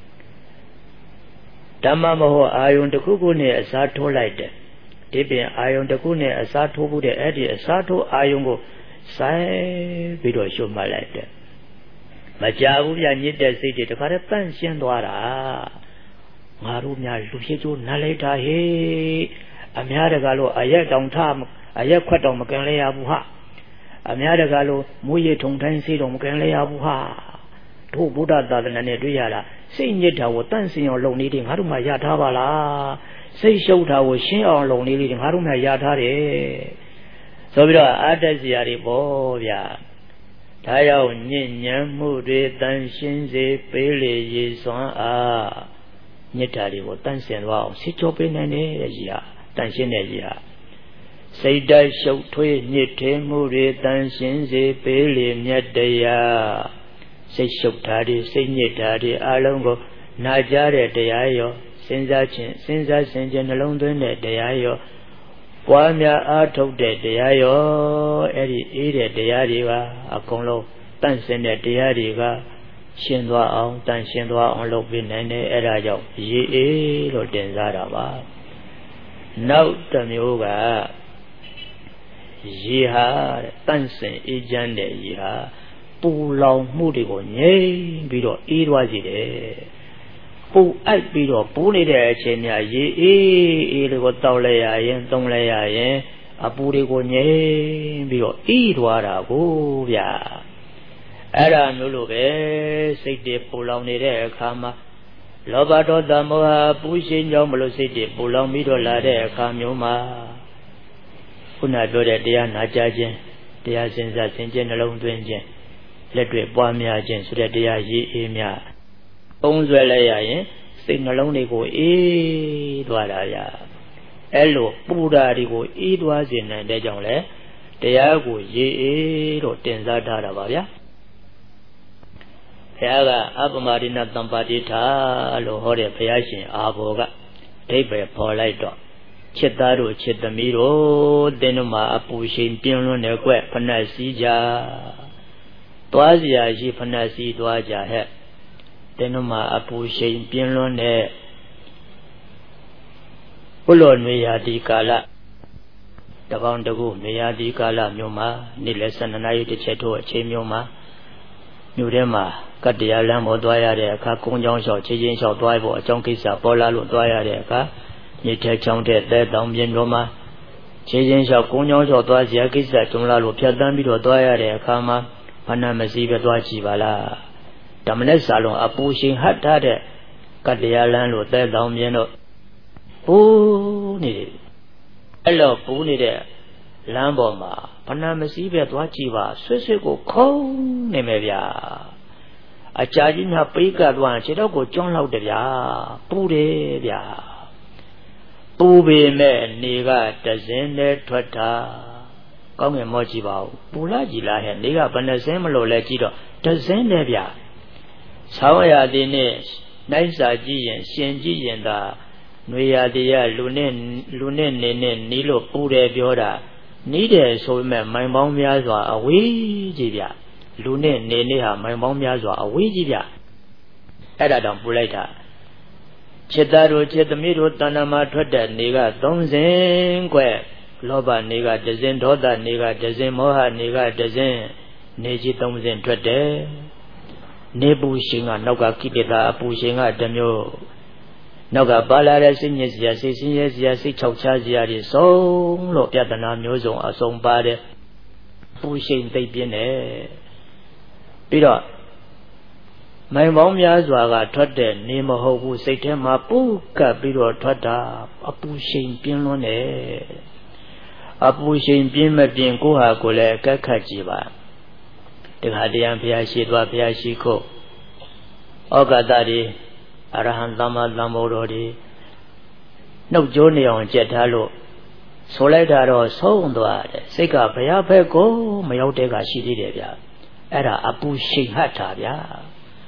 ဓမ္မမဟုတ်အာယုံတစ်ခုခုနဲ့အစားထိုးလိုက်တယ်ဒီပြင်အာယုံတစ်ခုနဲ့အစားထိုးဖို့တဲ့အဲ့ဒီအစားထိုးအာယုံကိုစိုက်ပြီးတော့ရှုမှတ်လိုက်တယ်မကြဘူးဗျညစ်တဲ့စိတ်တွေတခါတည်းတန့်ရှင်းသွားတာငါတို့များလူဖြစ်ကျိုးနားလိုက်တာဟေးအများတကာလို့အရက်တောင်ထအရက်ခွက်တောင်မကင်လဲရဘူးဟာအများတကာလို့မွေးရထုံတိုင်းစေးတောင်မကင်လဲရဘူးဟာတို့ဗုဒ္ဓသာသနာနဲ့တွေ့ရတာစိတ်ညစ်တာကိုတန့်စင်အောင်လုပ်နေတယ်ငါတို့မှရထားပါလားစိတ်ရှုပ်တာကိုရှင်းအောင်လုပ်နေတယ်ငါတို့မှရထားတယ်ဆိုပြီးတော့အာတ္တဇရာတွေပေါ့ဗျာဒါကြောင့်ညဉ့်ညမ်းမှုတွေတန်ရှင်းစေပေးလေရေစွမ်းအားညစ်တာတွေကိုတန့်စင်သွားအောင်ဆစ်ချောပေးနိုင်တယ်ကြီးဟာတန့်ရှင်းတဲ့ကြီးဟာစိတ်ဓာတ်ရှုပ်ထွေးညစ်ထေမှုတွေတန်ရှင်းစေပေးလေမြတ်တရားစိတ်ရှုပ်တာတွေစိတ်ညစ်တာတွေအလုံးကိုနာကြတဲ့တရားရောစဉ်းစားခြင်းစဉ်းစားဆင်ခြင်နှလုံးသွင်းတဲ့တရားရောပွားများအားထုတ်တဲ့တရားရောအဲ့ဒီအေးတဲ့တရားတွေကအကုန်လုံးတန့်စင်တဲ့တရားတွေကရှင်းသွားအောင်တန့်ရှင်းသွားအောင်လုပ်ပေးနိုင်တယ်အဲ့ဒါကြောင့်ရေအေးလို့တင်စားတာပါနောက်တစ်မျိုးကရေဟာတန့်စင်အေးချမ်းတဲ့ရေဟာပူလောင်မှုတွေကိုငြိမ်းပြီးတော့အေးသွားစေတယ်ပူအိုက်ပြီးတော့ပူနေတဲ့အချိန်များရေအေးအေးလေးကိုတောက်လိုက်ရရင်သုံးလိုက်ရရင်အပူတွေကိုငြိမ်းပြီးတော့အေးသွားတာကိုဗျာအဲ့ဒါမျိုးလိုပဲစိတ်တွေပူလောင်နေတဲ့အခါမှာလောဘဒေါသမောဟပူရှင်ကြောင့်မလို့စိတ်တွေပူလောင်ပြီးတော့လာတဲ့အခါမျိုးမှာခုနပြောတဲ့တရားနာကြားခြင်းတရားစဉ်းစားဆင်ခြင်နှလုံးသွင်းခြင်းလက်တွေ့ပွားများခြင်းဆိုတဲ့တရားရည်အေးများပုံဆွဲလိုက်ရရင်စိတ်နှလုံးတွေကိုအေးသွားတာဗျာအဲ့လိုပူဓာတွေကိုအေးသွားစေနိုင်တဲ့ကြောင့်လဲတရားကိုရည်အေးတော့တင်စားထားတာပါဗျာဘုရားကအပမရိဏတံပါတိထာလို့ဟောတဲ့ဘုရားရှင်အာဘောကဒိဗ္ဗေပေါ်လိုက်တော့ချစ်သားတို့ချစ်သမီးတို့တင်းတို့မှာအပူချိန်ပြင်းလွန်းတဲ့ကွက်ဖဏတ်စည်းကြသွားစရာရှိဖဏတ်စည်းသွားကြဟဲ့တင်းတို့မှာအပူချိန်ပြင်းလွန်းတဲ့ဘုလောနွေရာဒီကာလတပေါင်းတကူနေရာဒီကာလမျိုးမှာနေ့လယ်၁၂နာရီတစ်ချက်ထိုးအချိန်မျိုးမှာမြို့ထဲမှာကတ္တရားလမ်းပေါ်သွားရတဲ့အခါကုန်းချောင်းလျှောက်ခြေချင်းလျှောက်သွားဖို့အကြောင်းကိစ္စပေါ်လာလို့သွားရတဲ့အခါမြေထဲချောင်းတဲ့တဲတောင်ပြင်တော်မှာခြေချင်းလျှောက်ကုန်းချောင်းလျှောက်သွားစရာကိစ္စကြုံလာလို့ဖြတ်တန်းပြီးတော့သွားရတဲ့အခါမှာဖဏမစည်းပဲသွားကြည့်ပါလားဓမ္မနဲ့စာလုံးအပူရှင်ဟတ်ထားတဲ့ကတ္တရားလမ်းလို့တဲတောင်ပြင်တော့ပူနေတယ်အဲ့လိုပူနေတဲ့လမ်းပေါ်မှာဖဏမစည်းပဲသွားကြည့်ပါဆွတ်ဆွတ်ကိုခုံးနေမယ်ဗျာအကြာကြီးများပိတ်ကပ်သွားခြေတော့ကိုကျွန်းလောက်တယ်ဗျာပူတယ်ဗျာပူပေမဲ့နေကတစင်းနဲ့ထွက်တာကောင်းငင်မောကြည့်ပါဦးပူလာကြည့်လားဟဲ့နေကဘယ်နှစင်းမလို့လဲကြည့်တော့တစင်းနဲ့ဗျာဆောင်းရသည်နဲ့နိုင်စာကြည့်ရင်ရှင်ကြည့်ရင်သာနွေရာသည်ကလူနဲ့လူနဲ့နေနဲ့နီးလို့ပူတယ်ပြောတာနီးတယ်ဆိုပေမဲ့မိုင်ပေါင်းများစွာအဝေးကြီးဗျလူနဲ့နေနေဟာမိုင်ပေါင်းများစွာအဝေးကြီးဗျအဲ့ဒါတောင်ပူလိုက်တာจิตသားတို့จิตသမီးတို့တဏ္ဍာမှာထွက်တဲ့နေကသုံးစင်းကွယ်လောဘနေကတစ်စင်းဒေါသနေကတစ်စင်းမောဟနေကတစ်စင်းနေကြီးသုံးစင်းထွက်တယ်နေပူရှင်ကနောက်ကကိလေသာအပူရှင်ကတစ်မျိုးနောက်ကပါလာတဲ့စိတ်ညစ်စရာစိတ်ဆင်းရဲစရာစိတ်ချောက်ချစရာတွေစုံလို့ပြဿနာမျိုးစုံအစုံပါတယ်ပူရှင်သိပ်ပြင်းတယ်ပြီးတော့မိုင်ပေါင်းများစွာကထွက်တဲ့နေမဟုတ်ဘူးစိတ်ထဲမှာပူကပ်ပြီးတော့ထွက်တာအပူရှိန်ပြင်းလွန်းတယ်အပူရှိန်ပြင်းမပြင်းကိုဟာကိုလည်းအကက်ခတ်ကြည့်ပါတခါတရံဘုရားရှိသွားဘုရားရှိခို့ဩဃတတွေအရဟံသမ္မာသမ္ဗုဒ္ဓတွေနှုတ်ကြိုးနေအောင်ကြက်ထားလို့ဆိုလိုက်တာတော့ဆုံးသွားတယ်စိတ်ကဘုရားဘက်ကိုမရောက်တဲ့ကရှိသေးတယ်ဗျအဲ့ဒါအပူရှိန်ဟတ်တာဗျ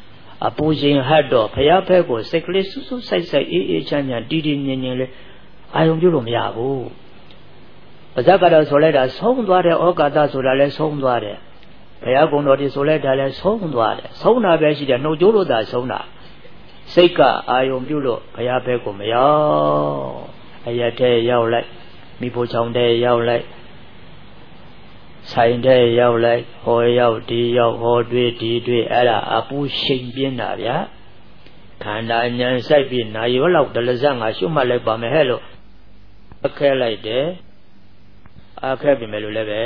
အပူရှင်ဟတ်တော့ဘုရားဖက်ကိုစိတ်ကလေးဆူဆူဆိုင်ဆိုင်အေးအေးချမ်းချမ်းတီးတီးငြင်းငြင်းလေးအာယုံပြုလို့မရဘူးပါဇက်ကတော့ဆိုလိုက်တာဆုံးသွားတယ်ဩကာသဆိုတာလည်းဆုံးသွားတယ်ဘုရားကုံတော်ဒီဆိုလိုက်တာလည်းဆုံးသွားတယ်ဆုံးတာပဲရှိတယ်နှုတ်ကြိုးလို့သာဆုံးတာစိတ်ကအာယုံပြုလို့ဘုရားဖက်ကိုမရောက်အရက်ထဲရောက်လိုက်မိဖို့ချောင်းထဲရောက်လိုက်ဆိုင်ထဲရောက်လိုက်ဟောရောက်ဒီရောက်ဟောတွေ့ဒီတွေ့အဲ့ဒါအပူရှိန်ပြင်းတာဗျာခန္ဓာဉာဏ်စိုက်ပြီးနာရောလောက်ဒလဇတ်ငါရှုမှတ်လိုက်ပါမယ်ဟဲ့လို့အခက်လိုက်တယ်အခက်ပြီမယ်လို့လည်းပဲ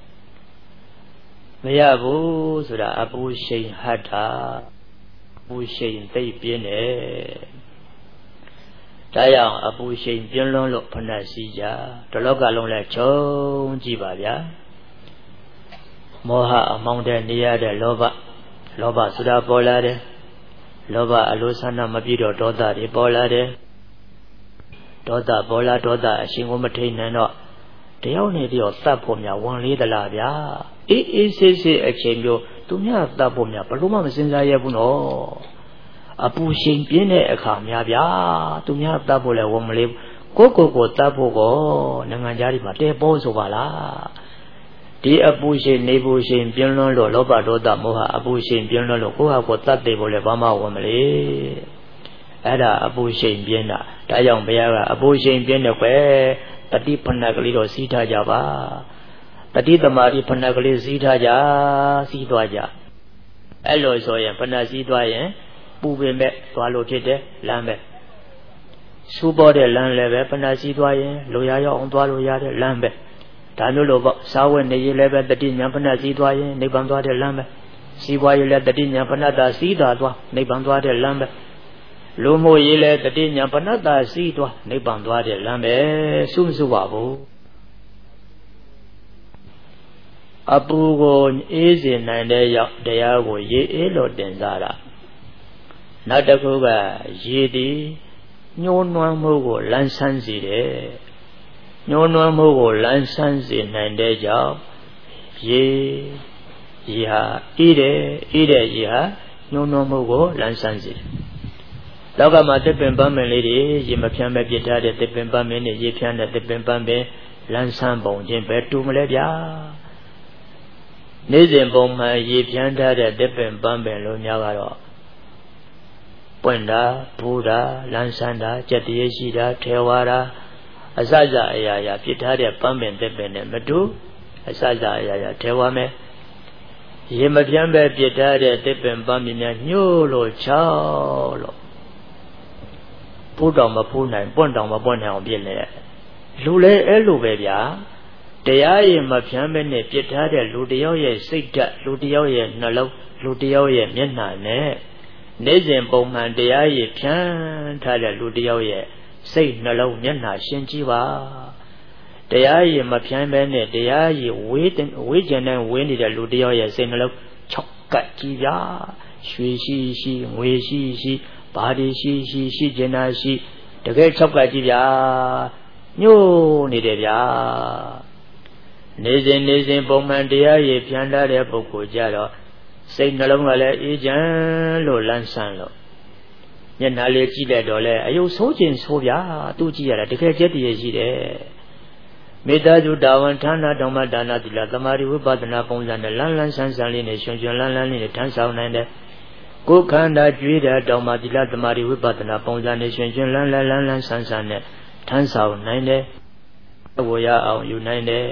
မရဘူးဆိုတာအပူရှိန်ဟတ်တာအပူရှိန်သိပ်ပြင်းတယ်ဒါကြောင့်အပူရှိန်ပြင်းလွန်းလို့ဖဏစီကြတလောကလုံးလဲခြုံကြည့်ပါဗျာမောဟအမောင်းတဲ့နေရတဲ့လောဘလောဘဆိုတာပေါ်လာတယ်လောဘအလိုဆန္ဒမပြည့်တော့ဒေါသတွေပေါ်လာတယ်ဒေါသပေါ်လာဒေါသအရှင်ကိုမထိန်နိုင်တော့တယောက်နဲ့တယောက်သတ်ဖို့များဝန်လေးသလားဗျာအေးအေးဆေးဆေးအချိန်မျိုးသူများသတ်ဖို့များဘလို့မှမစင်စားရဘူးနော်အပူရှင်ပြင်းတဲ့အခါများဗျာသူများသတ်ဖို့လည်းဝန်မလေးကိုကိုကိုသတ်ဖို့ကောနိုင်ငံသားတွေမှာတဲပေါ်ဆိုပါလားဒီအပူရှင်နေပူရှင်ပြင်းလွန်းလို့လောဘဒေါသမောဟအပူရှင်ပြင်းလွန်းလို့ကိုယ့်ဟာကိုယ်တတ်သိဖို့လည်းဘာမှဝန်မလေးအဲ့ဒါအပူရှင်ပြင်းတာဒါကြောင့်ဘုရားကအပူရှင်ပြင်းတယ်ကွယ်တတိဖဏကလေးတော့စီးထားကြပါတတိသမารိဖဏကလေးစီးထားကြစီးသွားကြအဲ့လိုဆိုရင်ဖဏစီးသွားရင်ပူပင်မဲ့သွားလို့ဖြစ်တယ်လမ်းမဲ့စူပေါ်တဲ့လမ်းလည်းပဲဖဏစီးသွားရင်လိုရရောက်အောင်သွားလို့ရတဲ့လမ်းပဲဒါမျိုးလို့ပေါ့စာဝတ်နေရေးလည်းပဲတတိညာဖဏစီးသွားရင်နိဗ္ဗာန်သွားတဲ့လမ်းပဲစီးပွားရေးလည်းတတိညာဖဏတာစီးတာသွားနိဗ္ဗာန်သွားတဲ့လမ်းပဲလူမှုရေးလည်းတတိညာဖဏတာစီးသွားနိဗ္ဗာန်သွားတဲ့လမ်းပဲစုမစုပါဘူးအပူကိုအေးစေနိုင်တဲ့ရောက်တရားကိုရေအေးလို့တင်စားတာနောက်တစ်ခုကရေဒီညှိုးနွမ်းမှုကိုလန်းဆန်းစေတယ်ညှိုးနွမ်းမှုကိုလန်းဆန်းစေနိုင်တဲ့ကြောင့်ရေရေဟာအေးတယ်အေးတဲ့ရေဟာညှိုးနွမ်းမှုကိုလန်းဆန်းစေတယ်လောကမှာတစ်ပင်ပန်းပင်လေးတွေရေမဖြန်းမဲ့ပြစ်ထားတဲ့တစ်ပင်ပန်းပင်နဲ့ရေဖြန်းတဲ့တစ်ပင်ပန်းပင်လန်းဆန်းပုံချင်းပဲတူမလဲဗျာနေ့စဉ်ပုံမှန်ရေဖြန်းထားတဲ့တစ်ပင်ပန်းပင်လိုများကတော့ပွင့်တာဘူတာလန်းဆန်းတာကြက်တရေရှိတာထဲဝါတာအစစအရာရာပြစ်ထားတဲ့ပန်းပင်တစ်ပင်နဲ့မတူအစစအရာရာထဲဝါမယ်ရေမဖြန်းပဲပြစ်ထားတဲ့တစ်ပင်ပန်းပင်များညှို့လို့ချောက်လို့ဖူးတောင်မဖူးနိုင်ပွင့်တောင်မပွင့်နိုင်အောင်ပြစ်လေလူလဲအဲ့လိုပဲဗျာတရားရင်မဖြန်းပဲနဲ့ပြစ်ထားတဲ့လူတယောက်ရဲ့စိတ်ဓာတ်လူတယောက်ရဲ့နှလုံးလူတယောက်ရဲ့မျက်နှာနဲ့နေ့စဉ်ပုံမှန်တရားရင်ဖြန်းထားတဲ့လူတယောက်ရဲ့စိတ်နှလုံးမျက်နှာရှင်းကြည့်ပါတရားရင်မဖြန်းပဲနဲ့တရားရင်ဝေးဝေးကျင်တဲ့ဝေးနေတဲ့လူတယောက်ရဲ့စိတ်နှလုံး၆ကတ်ကြည့်ပါရွှေရှိရှိငွေရှိရှိဘာဒီရှိရှိရှိကျင်တာရှိတကယ်၆ကတ်ကြည့်ဗျာညှို့နေတယ်ဗျာနေစဉ်နေစဉ်ပုံမှန်တရားရည်ဖြန်းထားတဲ့ပုဂ္ဂိုလ်ကြတော့စိတ်နှလုံးကလည်းအေးချမ်းလို့လန်းဆန်းလို့မျက်နှာလေးကြည့်လိုက်တော့လေအယုတ်ဆိုးခြင်းဆိုးဗျာသူကြည့်ရတာတကယ်ကျက်တည်းရှိတယ်မေတ္တာစုတာဝန်ဌာနဓမ္မဒါနသီလသမာဓိဝိပဿနာပုံစံနဲ့လန်းလန်းဆန်းဆန်းလေးနဲ့ရှင်ရှင်လန်းလန်းလေးနဲ့ထမ်းဆောင်နိုင်တယ်ကိုယ်ခန္ဓာကြွေးတဲ့ဓမ္မသီလသမာဓိဝိပဿနာပုံစံနဲ့ရှင်ရှင်လန်းလန်းလန်းလန်းဆန်းဆန်းနဲ့ထမ်းဆောင်နိုင်တယ်ဝေရအောင်ယူနိုင်တယ်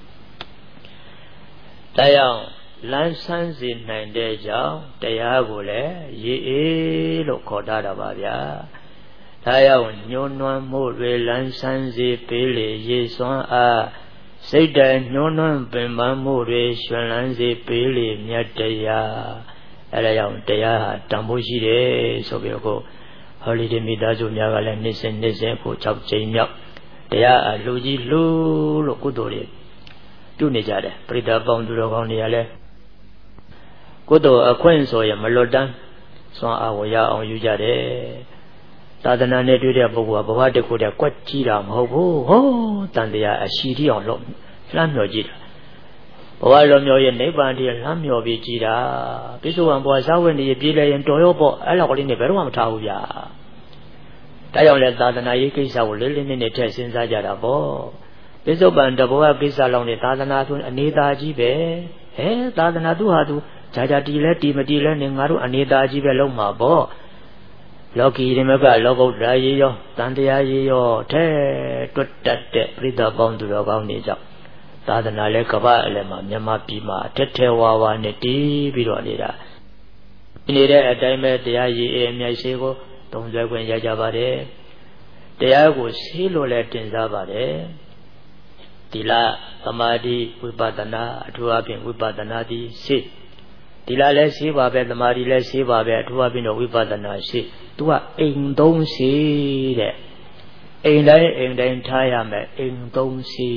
တရားလန်းဆန်းစေနိုင်တဲ့ကြောင့်တရားကိုလည်းရေအေးလို့ခေါ်ထားတာပါဗျာဒါကြောင့်ညှိုးနွမ်းမှုတွေလန်းဆန်းစေပေးလေရေစွမ်းအားစိတ်တည်းညှိုးနွမ်းပင်ပန်းမှုတွေရှင်လန်းစေပေးလေမြတ်တရားအဲဒါကြောင့်တရားဟာတန်ဖိုးရှိတယ်ဆိုပြီးတော့ဟောလီဒီမိသားစုများကလည်းနေ့စဉ်နေ့စဉ်ကို၆ကြိမ်မြောက်တရားအလူကြီးလူလို့ကုသိုလ်တွေပြုနေကြတယ်ပရိသတ်ပေါင်းသူတော်ကောင်းတွေကလည်းကုသိုလ်အခွင့်ဆိုရင်မလွတ်တမ်းစွမ်းအားကိုရအောင်ယူကြတယ်သာသနာနဲ့တွေ့တဲ့ပုဂ္ဂိုလ်ကဘဝတခုတည်းကွက်ကြည့်တာမဟုတ်ဘူးဟောတန်တရားအရှိတိအောင်လို့လှမ်းမြော်ကြည့်တာဘဝလုံးမျိုးရဲ့နိဗ္ဗာန်တည်းလမ်းမြော်ပြီးကြည်တာပိဿဝံဘဝစာဝင်တွေပြေးလဲရင်တော်ရောပေါ့အဲ့လောက်ကလေးနဲ့ဘယ်တော့မှမထားဘူးဗျာဒါကြောင့်လဲသာသနာရေးကိစ္စကိုလေးလေးနက်နက်ထည့်စဉ်းစားကြတာပေါ့ပိဿပံတဘောကိစ္စလောက်နဲ့သာသနာဆိုအနေသာကြီးပဲဟဲသာသနာသူဟာသူဂျာဂျာတီလဲတီမတီလဲနေငါတို့အနေသာကြီးပဲလုံးမှာပေါ့လောကီရမကလောကုတ္တရာရေရောတန်တရားရေရောထဲတွတ်တက်တဲ့ပြိဿပေါင်းသူတော်ကောင်းတွေကြောင့်သာသနာလဲကပ္ပအလယ်မှာမြန်မာပြည်မှာထက်ထဲဝါဝါနဲ့တီးပြီးတော့နေတာနေတဲ့အတိုင်းပဲတရားရည်အမြိုက်ရှိကိုသုံးဆွဲခွင့်ရကြပါတယ်တရားကိုရှိလို့လဲတင်စားပါတယ်ဒီလသမာဓိဝိပဿနာအထူးအဖြင့်ဝိပဿနာသည်ရှိဒီလလဲရှိပါပဲသမာဓိလဲရှိပါပဲအထူးအဖြင့်တော့ဝိပဿနာရှိသူကအိမ်သုံးရှိတဲ့အိမ်တိုင်းအိမ်တိုင်းထားရမယ်အိမ်သုံးရှိ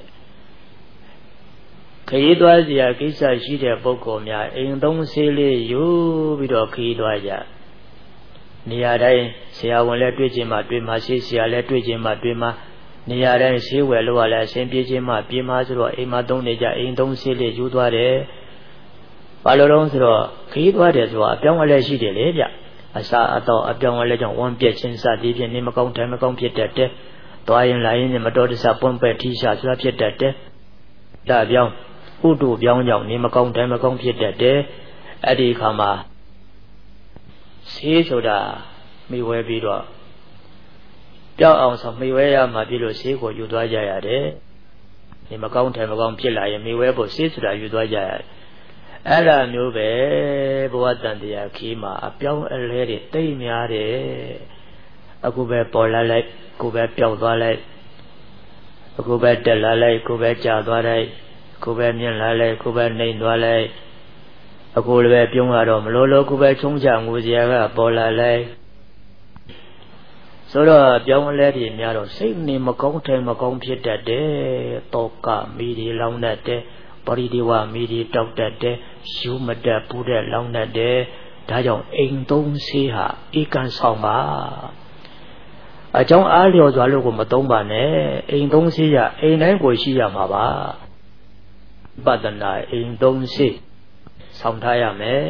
ခရီးသွားစရာကိစ္စရှိတဲ့ပုဂ္ဂိုလ်များအိမ်သုံးရှိလေးယူပြီးတော့ခရီးသွားကြနေရာတိုင်းဆရာဝန်လည်းတွေ့ခြင်းမှတွေ့မှရှိဆရာလည်းတွေ့ခြင်းမှတွေ့မှနေရာတိုင်းရှိဝယ်လို့ရလဲအရှင်ပြေးခြင်းမှပြေးမှဆိုတော့အိမ်မှာသုံးနေကြအိမ်သုံးရှိလေးယူသွားတယ်ဘာလို့လဲဆိုတော့ခရီးသွားတယ်ဆိုတာအပြောင်းအလဲရှိတယ်လေဗျအစာအတော့အပြောင်းအလဲကြောင့်ဝမ်းပြက်ခြင်းစသည်ဖြင့်နေမကောင်းထိုင်မကောင်းဖြစ်တတ်တယ်သွားရင်လာရင်မတော်တဆပွန့်ပဲ့ထိရှာဆိုတာဖြစ်တတ်တယ်ဒါပြောင်းဥတုပြောင်းကြောင့်နေမကောင်းထိုင်မကောင်းဖြစ်တတ်တယ်အဲ့ဒီခါမှာဆေးဆိုတာမိဝဲပြီးတော့ပြောင်းအောင်ဆိုမိဝဲရမှာပြီလို့ဆေးကိုယူသွားကြရတယ်နေမကောင်းထိုင်မကောင်းဖြစ်လာရင်မိဝဲဖို့ဆေးဆိုတာယူသွားကြရတယ်အဲ့ဒါမျိုးပဲဘဝတန်တရားခီးမှာအပြောင်းအလဲတွေတိတ်များတယ်အခုပဲပေါ်လာလိုက်ကိုပဲပျောက်သွားလိုက်အခုပဲတက်လာလိုက်ကိုပဲကျသွားလိုက်ကိုပဲမြင့်လာလိုက်ကိုပဲနှိမ်သွားလိုက်အခုလည်းပဲပြုံးရတော့မလို့လို့ကိုပဲချုံးချငိုစရာကပေါ်လာလိုက်ဆိုတော့ပြောင်းလဲတွေများတော့စိတ်နေမကောင်းထိုင်မကောင်းဖြစ်တတ်တယ်တောကမိတွေလောင်းတတ်တယ်ပရိဒီဝမိတွေတောက်တတ်တယ်ယူမတတ်ပူတဲ့လောင်းတတ်တယ်ဒါကြောင့်အိမ်သုံးဆေးဟာဧကန်ဆောင်ပါအကြောင်းအားလျော်စွာလို့ကိုမသုံးပါနဲ့အိမ်သုံးဆေးရအိမ်တိုင်းကိုရှိရမှာပါပတ္တနာအိမ်သုံးဆေးဆောင်ထားရမယ်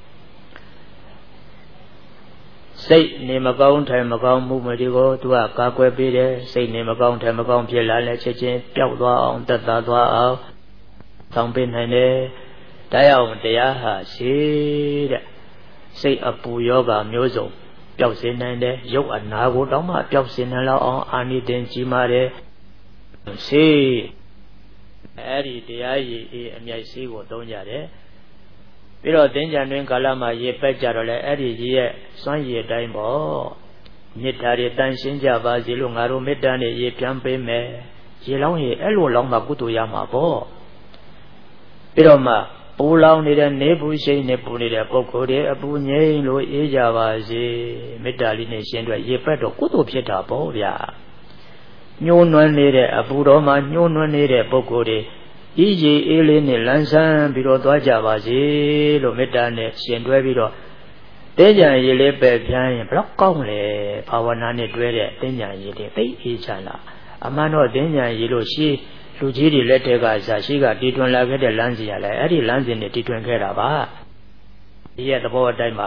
စိတ်နေမကောင်းထိုင်မကောင်းမှုမတွေကိုသူကကာကွယ်ပေးတယ်စိတ်နေမကောင်းထိုင်မကောင်းဖြစ်လာလဲချက်ချင်းပျောက်သွားအောင်တက်သာသွားအောင်ဆောင်ပေးနိုင်တယ်ဒါကြောင့်တရားဟာရှိတဲ့စိတ်အပူယောဂမျိုးစုံပျောက်စေနိုင်တယ်ရုပ်အနာကိုတောင်းမှပျောက်စေနိုင်လောက်အောင်အာနိသင်ကြီးမာတယ်ရှိအဲ့ဒီတရားရည်အေးအမြိုက်ရှိကိုသုံးကြတယ်ပြီးတော့သင်္ကြန်တွင်ကာလမှာရေပက်ကြတော့လေအဲ့ဒီရေရဲ့စွမ်းရည်တိုင်းပေါ့မေတ္တာတွေတန်ရှင်းကြပါစေလို့ငါတို့မေတ္တာနဲ့ရေပြန်ပေးမယ်ရေလောင်းရေအဲ့လိုလောင်းမှကုသိုလ်ရမှာပေါ့ပြီးတော့မှပူလောင်နေတဲ့နေပူရှိန်နဲ့ပူနေတဲ့ပုဂ္ဂိုလ်တွေအပူငြိမ်းလို့အေးကြပါစေမေတ္တာလေးနဲ့ရှင်းအတွက်ရေပက်တော့ကုသိုလ်ဖြစ်တာပေါ့ဗျာညှိုးနွမ်းနေတဲ့အပူတော်မှာညှိုးနွမ်းနေတဲ့ပုဂ္ဂိုလ်တွေဤကြီးအေးလေးနဲ့လန်းဆန်းပြီးတော့သွားကြပါစေလို့မေတ္တာနဲ့ရှင်တွဲပြီးတော့တင်းကြံရည်လေးပဲဖြန်းရင်ဘလောက်ကောင်းလဲဘာဝနာနဲ့တွဲတဲ့တင်းကြံရည်လေးသိအေးချမ်းလာအမှန်တော့တင်းကြံရည်လို့ရှိလူကြီးတွေလက်ထက်ကဇာရှိကတည်ထွင်လာခဲ့တဲ့လမ်းစဉ်ရလဲအဲ့ဒီလမ်းစဉ်နဲ့တည်ထွင်ခဲ့တာပါဒီရဲ့သဘောအတိုင်းမှာ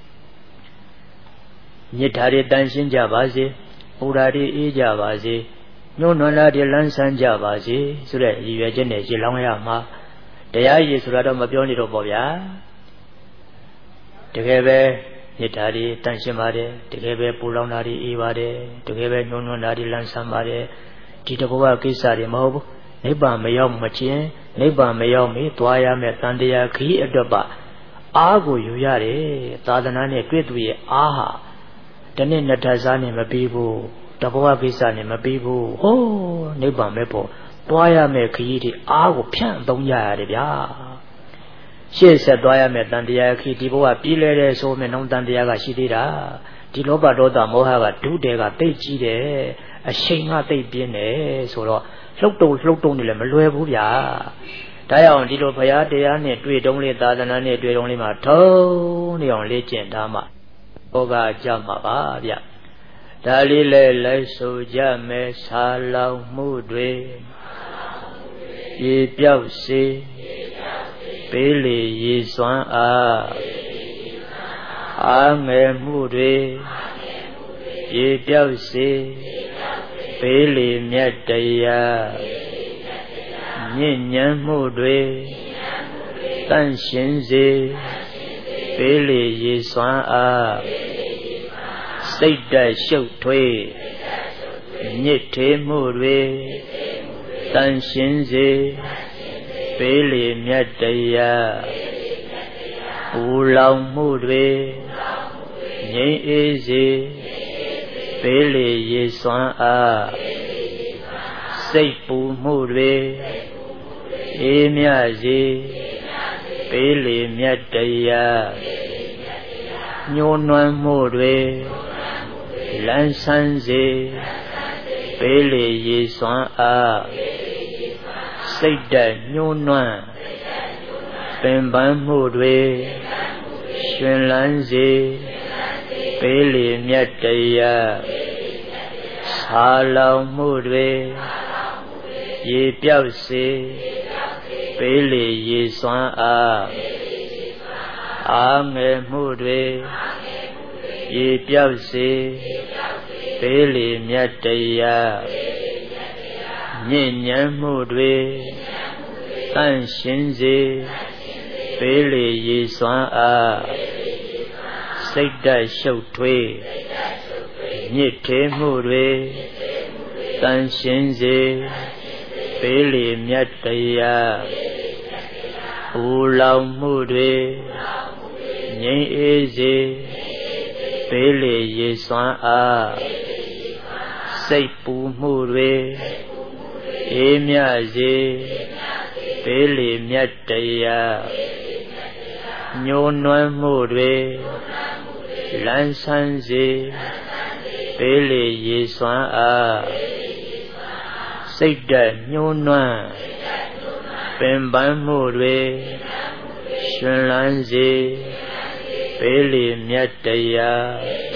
မြစ်ဓာတ်တွေတန်ရှင်းကြပါစေပူဓာတ်တွေအေးကြပါစေညှိုးနွမ်းလာတဲ့လန်းဆန်းကြပါစေဆိုတဲ့ရည်ရွယ်ချက်နဲ့ရေလောင်းရမှာတရားရည်ဆိုတာတော့မပြောနေတော့ပေါ့ဗျာတကယ်ပဲမြစ်ဓာတ်တွေတန်ရှင်းပါတယ်တကယ်ပဲပူလောင်တာတွေအေးပါတယ်တကယ်ပဲညှိုးနွမ်းတာတွေလန်းဆန်းပါတယ်ဒီတဘောကကိစ္စတွေမဟုတ်ဘူးနိဗ္ဗာန်မရောက်မချင်းနိဗ္ဗာန်မရောက်မီသွားရမယ်တန်တရားခီးအတွက်ပါအားကိုယူရတယ်သာသနာနဲ့တွေ့သူရဲ့အားဟာတနေ့နှစ်ထပ်စားနဲ့မပြီးဘူးတဘောကကိစ္စနဲ့မပြီးဘူးဟိုးနိဗ္ဗာန်ပဲပေါ့သွားရမယ်ခီးတွေအားကိုဖြန့်သုံးကြရတယ်ဗျာရှေ့ဆက်သွားရမယ်တန်တရားခီးဒီဘဝပြီးလဲတဲ့ဆိုမယ်နှုံးတန်တရားကရှိသေးတာဒီလောဘဒေါသမောဟကဒုတဲကတိတ်ကြီးတယ်အရှိန်ကတိတ်ပြင်းတယ်ဆိုတော့လှုပ်တုံလှုပ်တုံနေလည်းမလွယ်ဘူးဗျာဒါကြောင့်ဒီလိုဘုရားတရားနဲ့တွေ့တုံးလေးသာသနာနဲ့တွေ့တုံးလေးမှာထုံးနေအောင်လေ့ကျင့်ထားမှဘောကကြမှာပါဗျဒါလေးလဲလိုက်ဆိုကြမယ်ဆာလောင်မှုတွေပြေပြောက်စေပေးလေရေစွမ်းအားအားငယ်မှုတွေရေပြောက်စေပေးလေမြတ်တရားမြင့်ညံမှုတွေတန့်ရှင်းစေပေးလေရေစွမ်းအားစိတ်ဓာတ်ရှုပ်ထွေးညစ်ထေးမှုတွေတန့်ရှင်းစေပေးလေမြတ်တရားပူလောင်မှုတွေငြိမ်းအေးစေပေးလေရေစွမ်းအားစိတ်ပူမှုတွေအေးမြစေပေးလေမြတ်တရားညှိုးနွမ်းမှုတွေလန်းဆန်းစေပေးလေရေစွမ်းအားစိတ်ဓာတ်ညှိုးနွမ်းပင်ပန်းမှုတွေရှင်လန်းစေပေးလေမြတ်တရားဆာလောင်မှုတွေရေပြောက်စေပေးလေရေစွမ်းအားအားငယ်မှုတွေရေပြောက်စေပေးလေမြတ်တရားမြင့်ညံမှုတွေတန့်ရှင်းစေပေးလေရေစွမ်းအားစိတ်ဓာတ်ရှုပ်ထွေးညစ်ထေးမှုတွေတန့်ရှင်းစေပေးလေမြတ်တရားပူလောင်မှုတွေငြိမ်းအေးစေပေးလေရေစွမ်းအားစိတ်ပူမှုတွေအေးမြစေပေးလေမြတ်တရားညှိုးနွမ်းမှုတွေလန်းဆန်းစေပေးလေရေစွမ်းအားစိတ်ဓာတ်ညှိုးနွမ်းပင်ပန်းမှုတွေရှင်လန်းစေပေးလေမြတ်တရား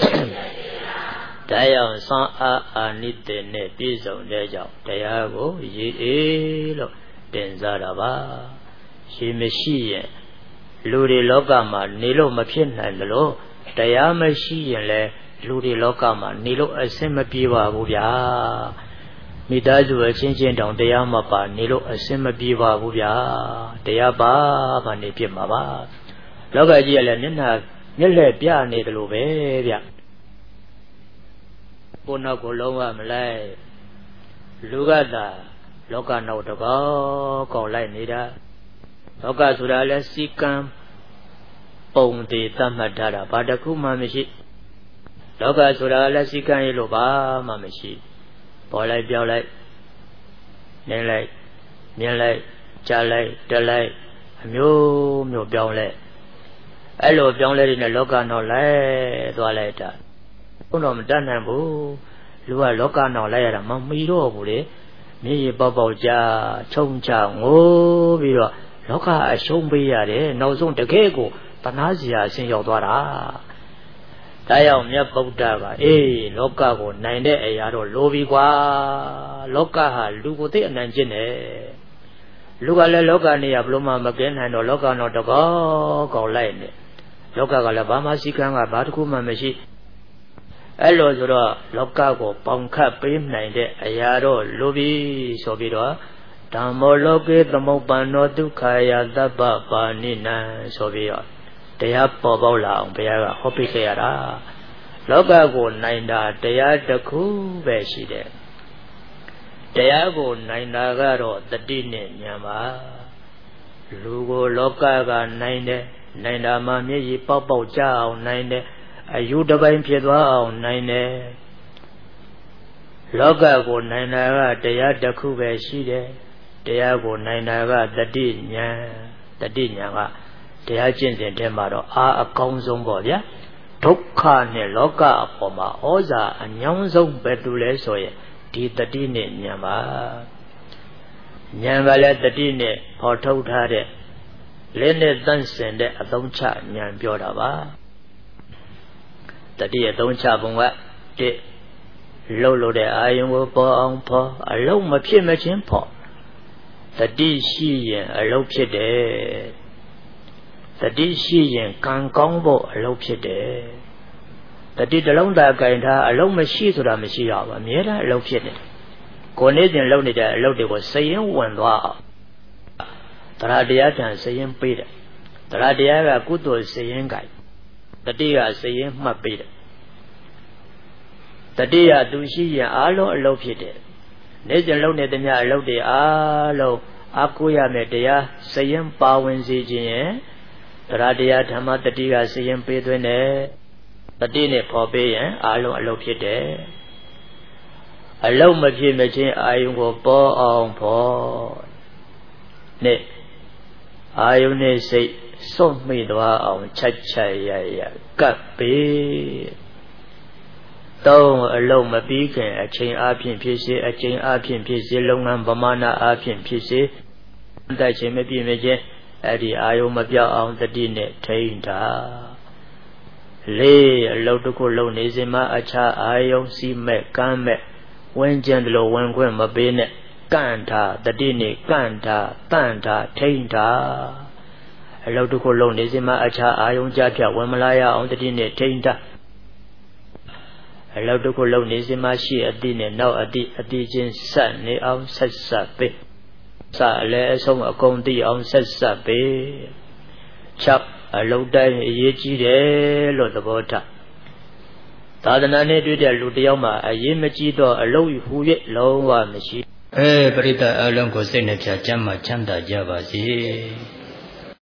တရားစွမ်းအားအာနိတ္တနဲ့ပြည့်စုံတဲ့ကြောင့်တရားကိုရေအေးလို့တင်စားတာပါရေမရှိရင်လူတွေလောကမှာနေလို့မဖြစ်နိုင်တယ်လို့တရားမရှိရင်လည်းလူတွေလောကမှာနေလို့အဆင်မပြေပါဘူးဗျာမိသားစုအချင်းချင်းတောင်တရားမပါနေလို့အဆင်မပြေပါဘူးဗျာတရားပါမှနေဖြစ်မှာပါလောကကြီးကလည်းမျက်နှာမျက်လှည့်ပြနေတယ်လို့ပဲဗျကိုယ်နောက်ကိုလုံးဝမလိုက်လူကသာလောကနောက်တကောကောက်လိုက်နေတာလောကဆိုတာလဲစီကံပုံတည်သတ်မှတ်ထားတာဘာတစ်ခုမှမရှိလောကဆိုတာလဲစီကံရလို့ဘာမှမရှိပေါ်လိုက်ပြောက်လိုက်နေလိုက်မြင်လိုက်ကြားလိုက်တက်လိုက်အမျိုးမျိုးပြောင်းလဲအဲ့လိုပြောင်းလဲတဲ့လောကနောက်လိုက်သွားလိုက်တာဘုံတော့မတတ်နိုင်ဘူးလူကလောကနောက်လိုက်ရတာမမီတော့ဘူးလေမြေကြီးပေါက်ပေါက်ကြာချုံချငိုးပြီးတော့လောကအရှုံးပေးရတယ်နောက်ဆုံးတကယ်ကိုတနာစရာအဆင်းရောက်သွားတာဒါကြောင့်မြတ်ဗုဒ္ဓကအေးလောကကိုနိုင်တဲ့အရာတော့လိုပြီကွာလောကဟာလူကိုသိအနိုင်ကျင့်တယ်လူကလည်းလောကနေရဘလို့မှမကင်းနိုင်တော့လောကတော့တကောကောက်လိုက်နေလောကကလည်းဘာမှစီကံကဘာတစ်ခုမှမရှိအဲ့လိုဆိုတော့လောကကိုပေါင်ခတ်ပေးနိုင်တဲ့အရာတော့လိုပြီဆိုပြီးတော့ဓမ္မောလောကေသမုပ္ပန္နောဒုက္ခယသဗ္ဗပါဏိနံဆိုပြီးတော့တရားပေါ်ပေါက်လာအောင်ဘုရားကဟောပြခဲ့ရတာလောကကိုနိုင်တာတရားတစ်ခုပဲရှိတယ်တရားကိုနိုင်တာကတော့တတိနဲ့ဉာဏ်ပါလူကိုလောကကနိုင်တယ်နိုင်တာမှမျက်ရည်ပေါက်ပေါက်ကြအောင်နိုင်တယ်အယူတစ်ပိုင်းဖြစ်သွားအောင်နိုင်တယ်လောကကိုနိုင်တာကတရားတစ်ခုပဲရှိတယ်တရားကိုနိုင်တာကတတိဉာဏ်တတိဉာဏ်ကတရားကျင့်စဉ်ထဲမှာတော့အားအကောင်းဆုံးပေါ့ဗျာဒုက္ခနဲ့လောကအပေါ်မှာဩဇာအညောင်းဆုံးပဲတူလဲဆိုရင်ဒီတတိနဲ့ဉာဏ်ပါဉာဏ်ကလည်းတတိနဲ့ဖော်ထုတ်ထားတဲ့လက်နဲ့တန့်စင်တဲ့အသုံးချဉာဏ်ပြောတာပါတတိအသုံးချပုံကတစ်လှုပ်လို့တဲ့အာယုံကိုပေါ်အောင်ဖော်အလုံးမဖြစ်မချင်းဖော်တတိရှိရင်အလုံးဖြစ်တယ်တတိရှိရင်ကံကောင်းဖို့အလုပ်ဖြစ်တယ်တတိတလုံးသာကင်ထားအလုံးမရှိဆိုတာမရှိရဘူးအမြဲတမ်းအလုပ်ဖြစ်တယ်ကိုနေ့စဉ်လုပ်နေတဲ့အလုပ်တွေကိုစရင်ဝင်သွားအောင်တရားတရားထံစရင်ပေးတယ်တရားတရားကကုသိုလ်စရင်ကင်တတိကစရင်မှတ်ပေးတယ်တတိယသူရှိရင်အားလုံးအလုပ်ဖြစ်တယ်နေ့စဉ်လုပ်နေတဲ့မြအလုပ်တွေအားလုံးအကူရမယ်တရားစရင်ပါဝင်စေခြင်းရဲ့တရားတရားဓမ္မတတိကစရင်ပေးသွင်းတယ်တတိနဲ့ဖော်ပေးရင်အားလုံးအလုပ်ဖြစ်တယ်အလုံးမဖြစ်မချင်းအာယုံကိုပေါ်အောင်ဖော်နဲ့အာယုံနဲ့စိတ်စွန့်မိသွားအောင်ချက်ချက်ရရကပ်ပေးတောင်းအလုံးမပြီးခင်အချိန်အားဖြင့်ဖြစ်စေအချိန်အားဖြင့်ဖြစ်စေလုပ်ငန်းပမာဏအားဖြင့်ဖြစ်စေတိုက်ချိန်မပြည့်မချင်းအဲ့ဒီအာယုံမပြောက်အောင်တတိနဲ့ထိန်းထားလေးအလုံးတစ်ခုလုံးနေစဉ်မှာအခြားအာယုံစီမဲ့ကမ်းမဲ့ဝင်းကျန်တယ်လို့ဝင်ခွင့်မပေးနဲ့ကန့်ထားတတိနဲ့ကန့်ထားတန့်ထားထိန်းထားအလုံးတစ်ခုလုံးနေစဉ်မှာအခြားအာယုံကြဖြတ်ဝင်မလာရအောင်တတိနဲ့ထိန်းထားအလုံးတစ်ခုလုံးနေစဉ်မှာရှိအတိနဲ့နောက်အတိအတိချင်းဆက်နေအောင်ဆက်ဆက်ပေးစအလဲအဆုံးအကုန်သိအောင်ဆက်ဆက်ပေး၆အလုံးတိုင်းအရေးကြီးတယ်လို့သဘောထားသာသနာနဲ့တွေ့တဲ့လူတယောက်မှာအရေးမကြီးတော့အလုံးဟူ၍လုံးဝမရှိအဲပရိသတ်အလုံးကိုစိတ်နှပြချမ်းသာချမ်းသာကြပါစေ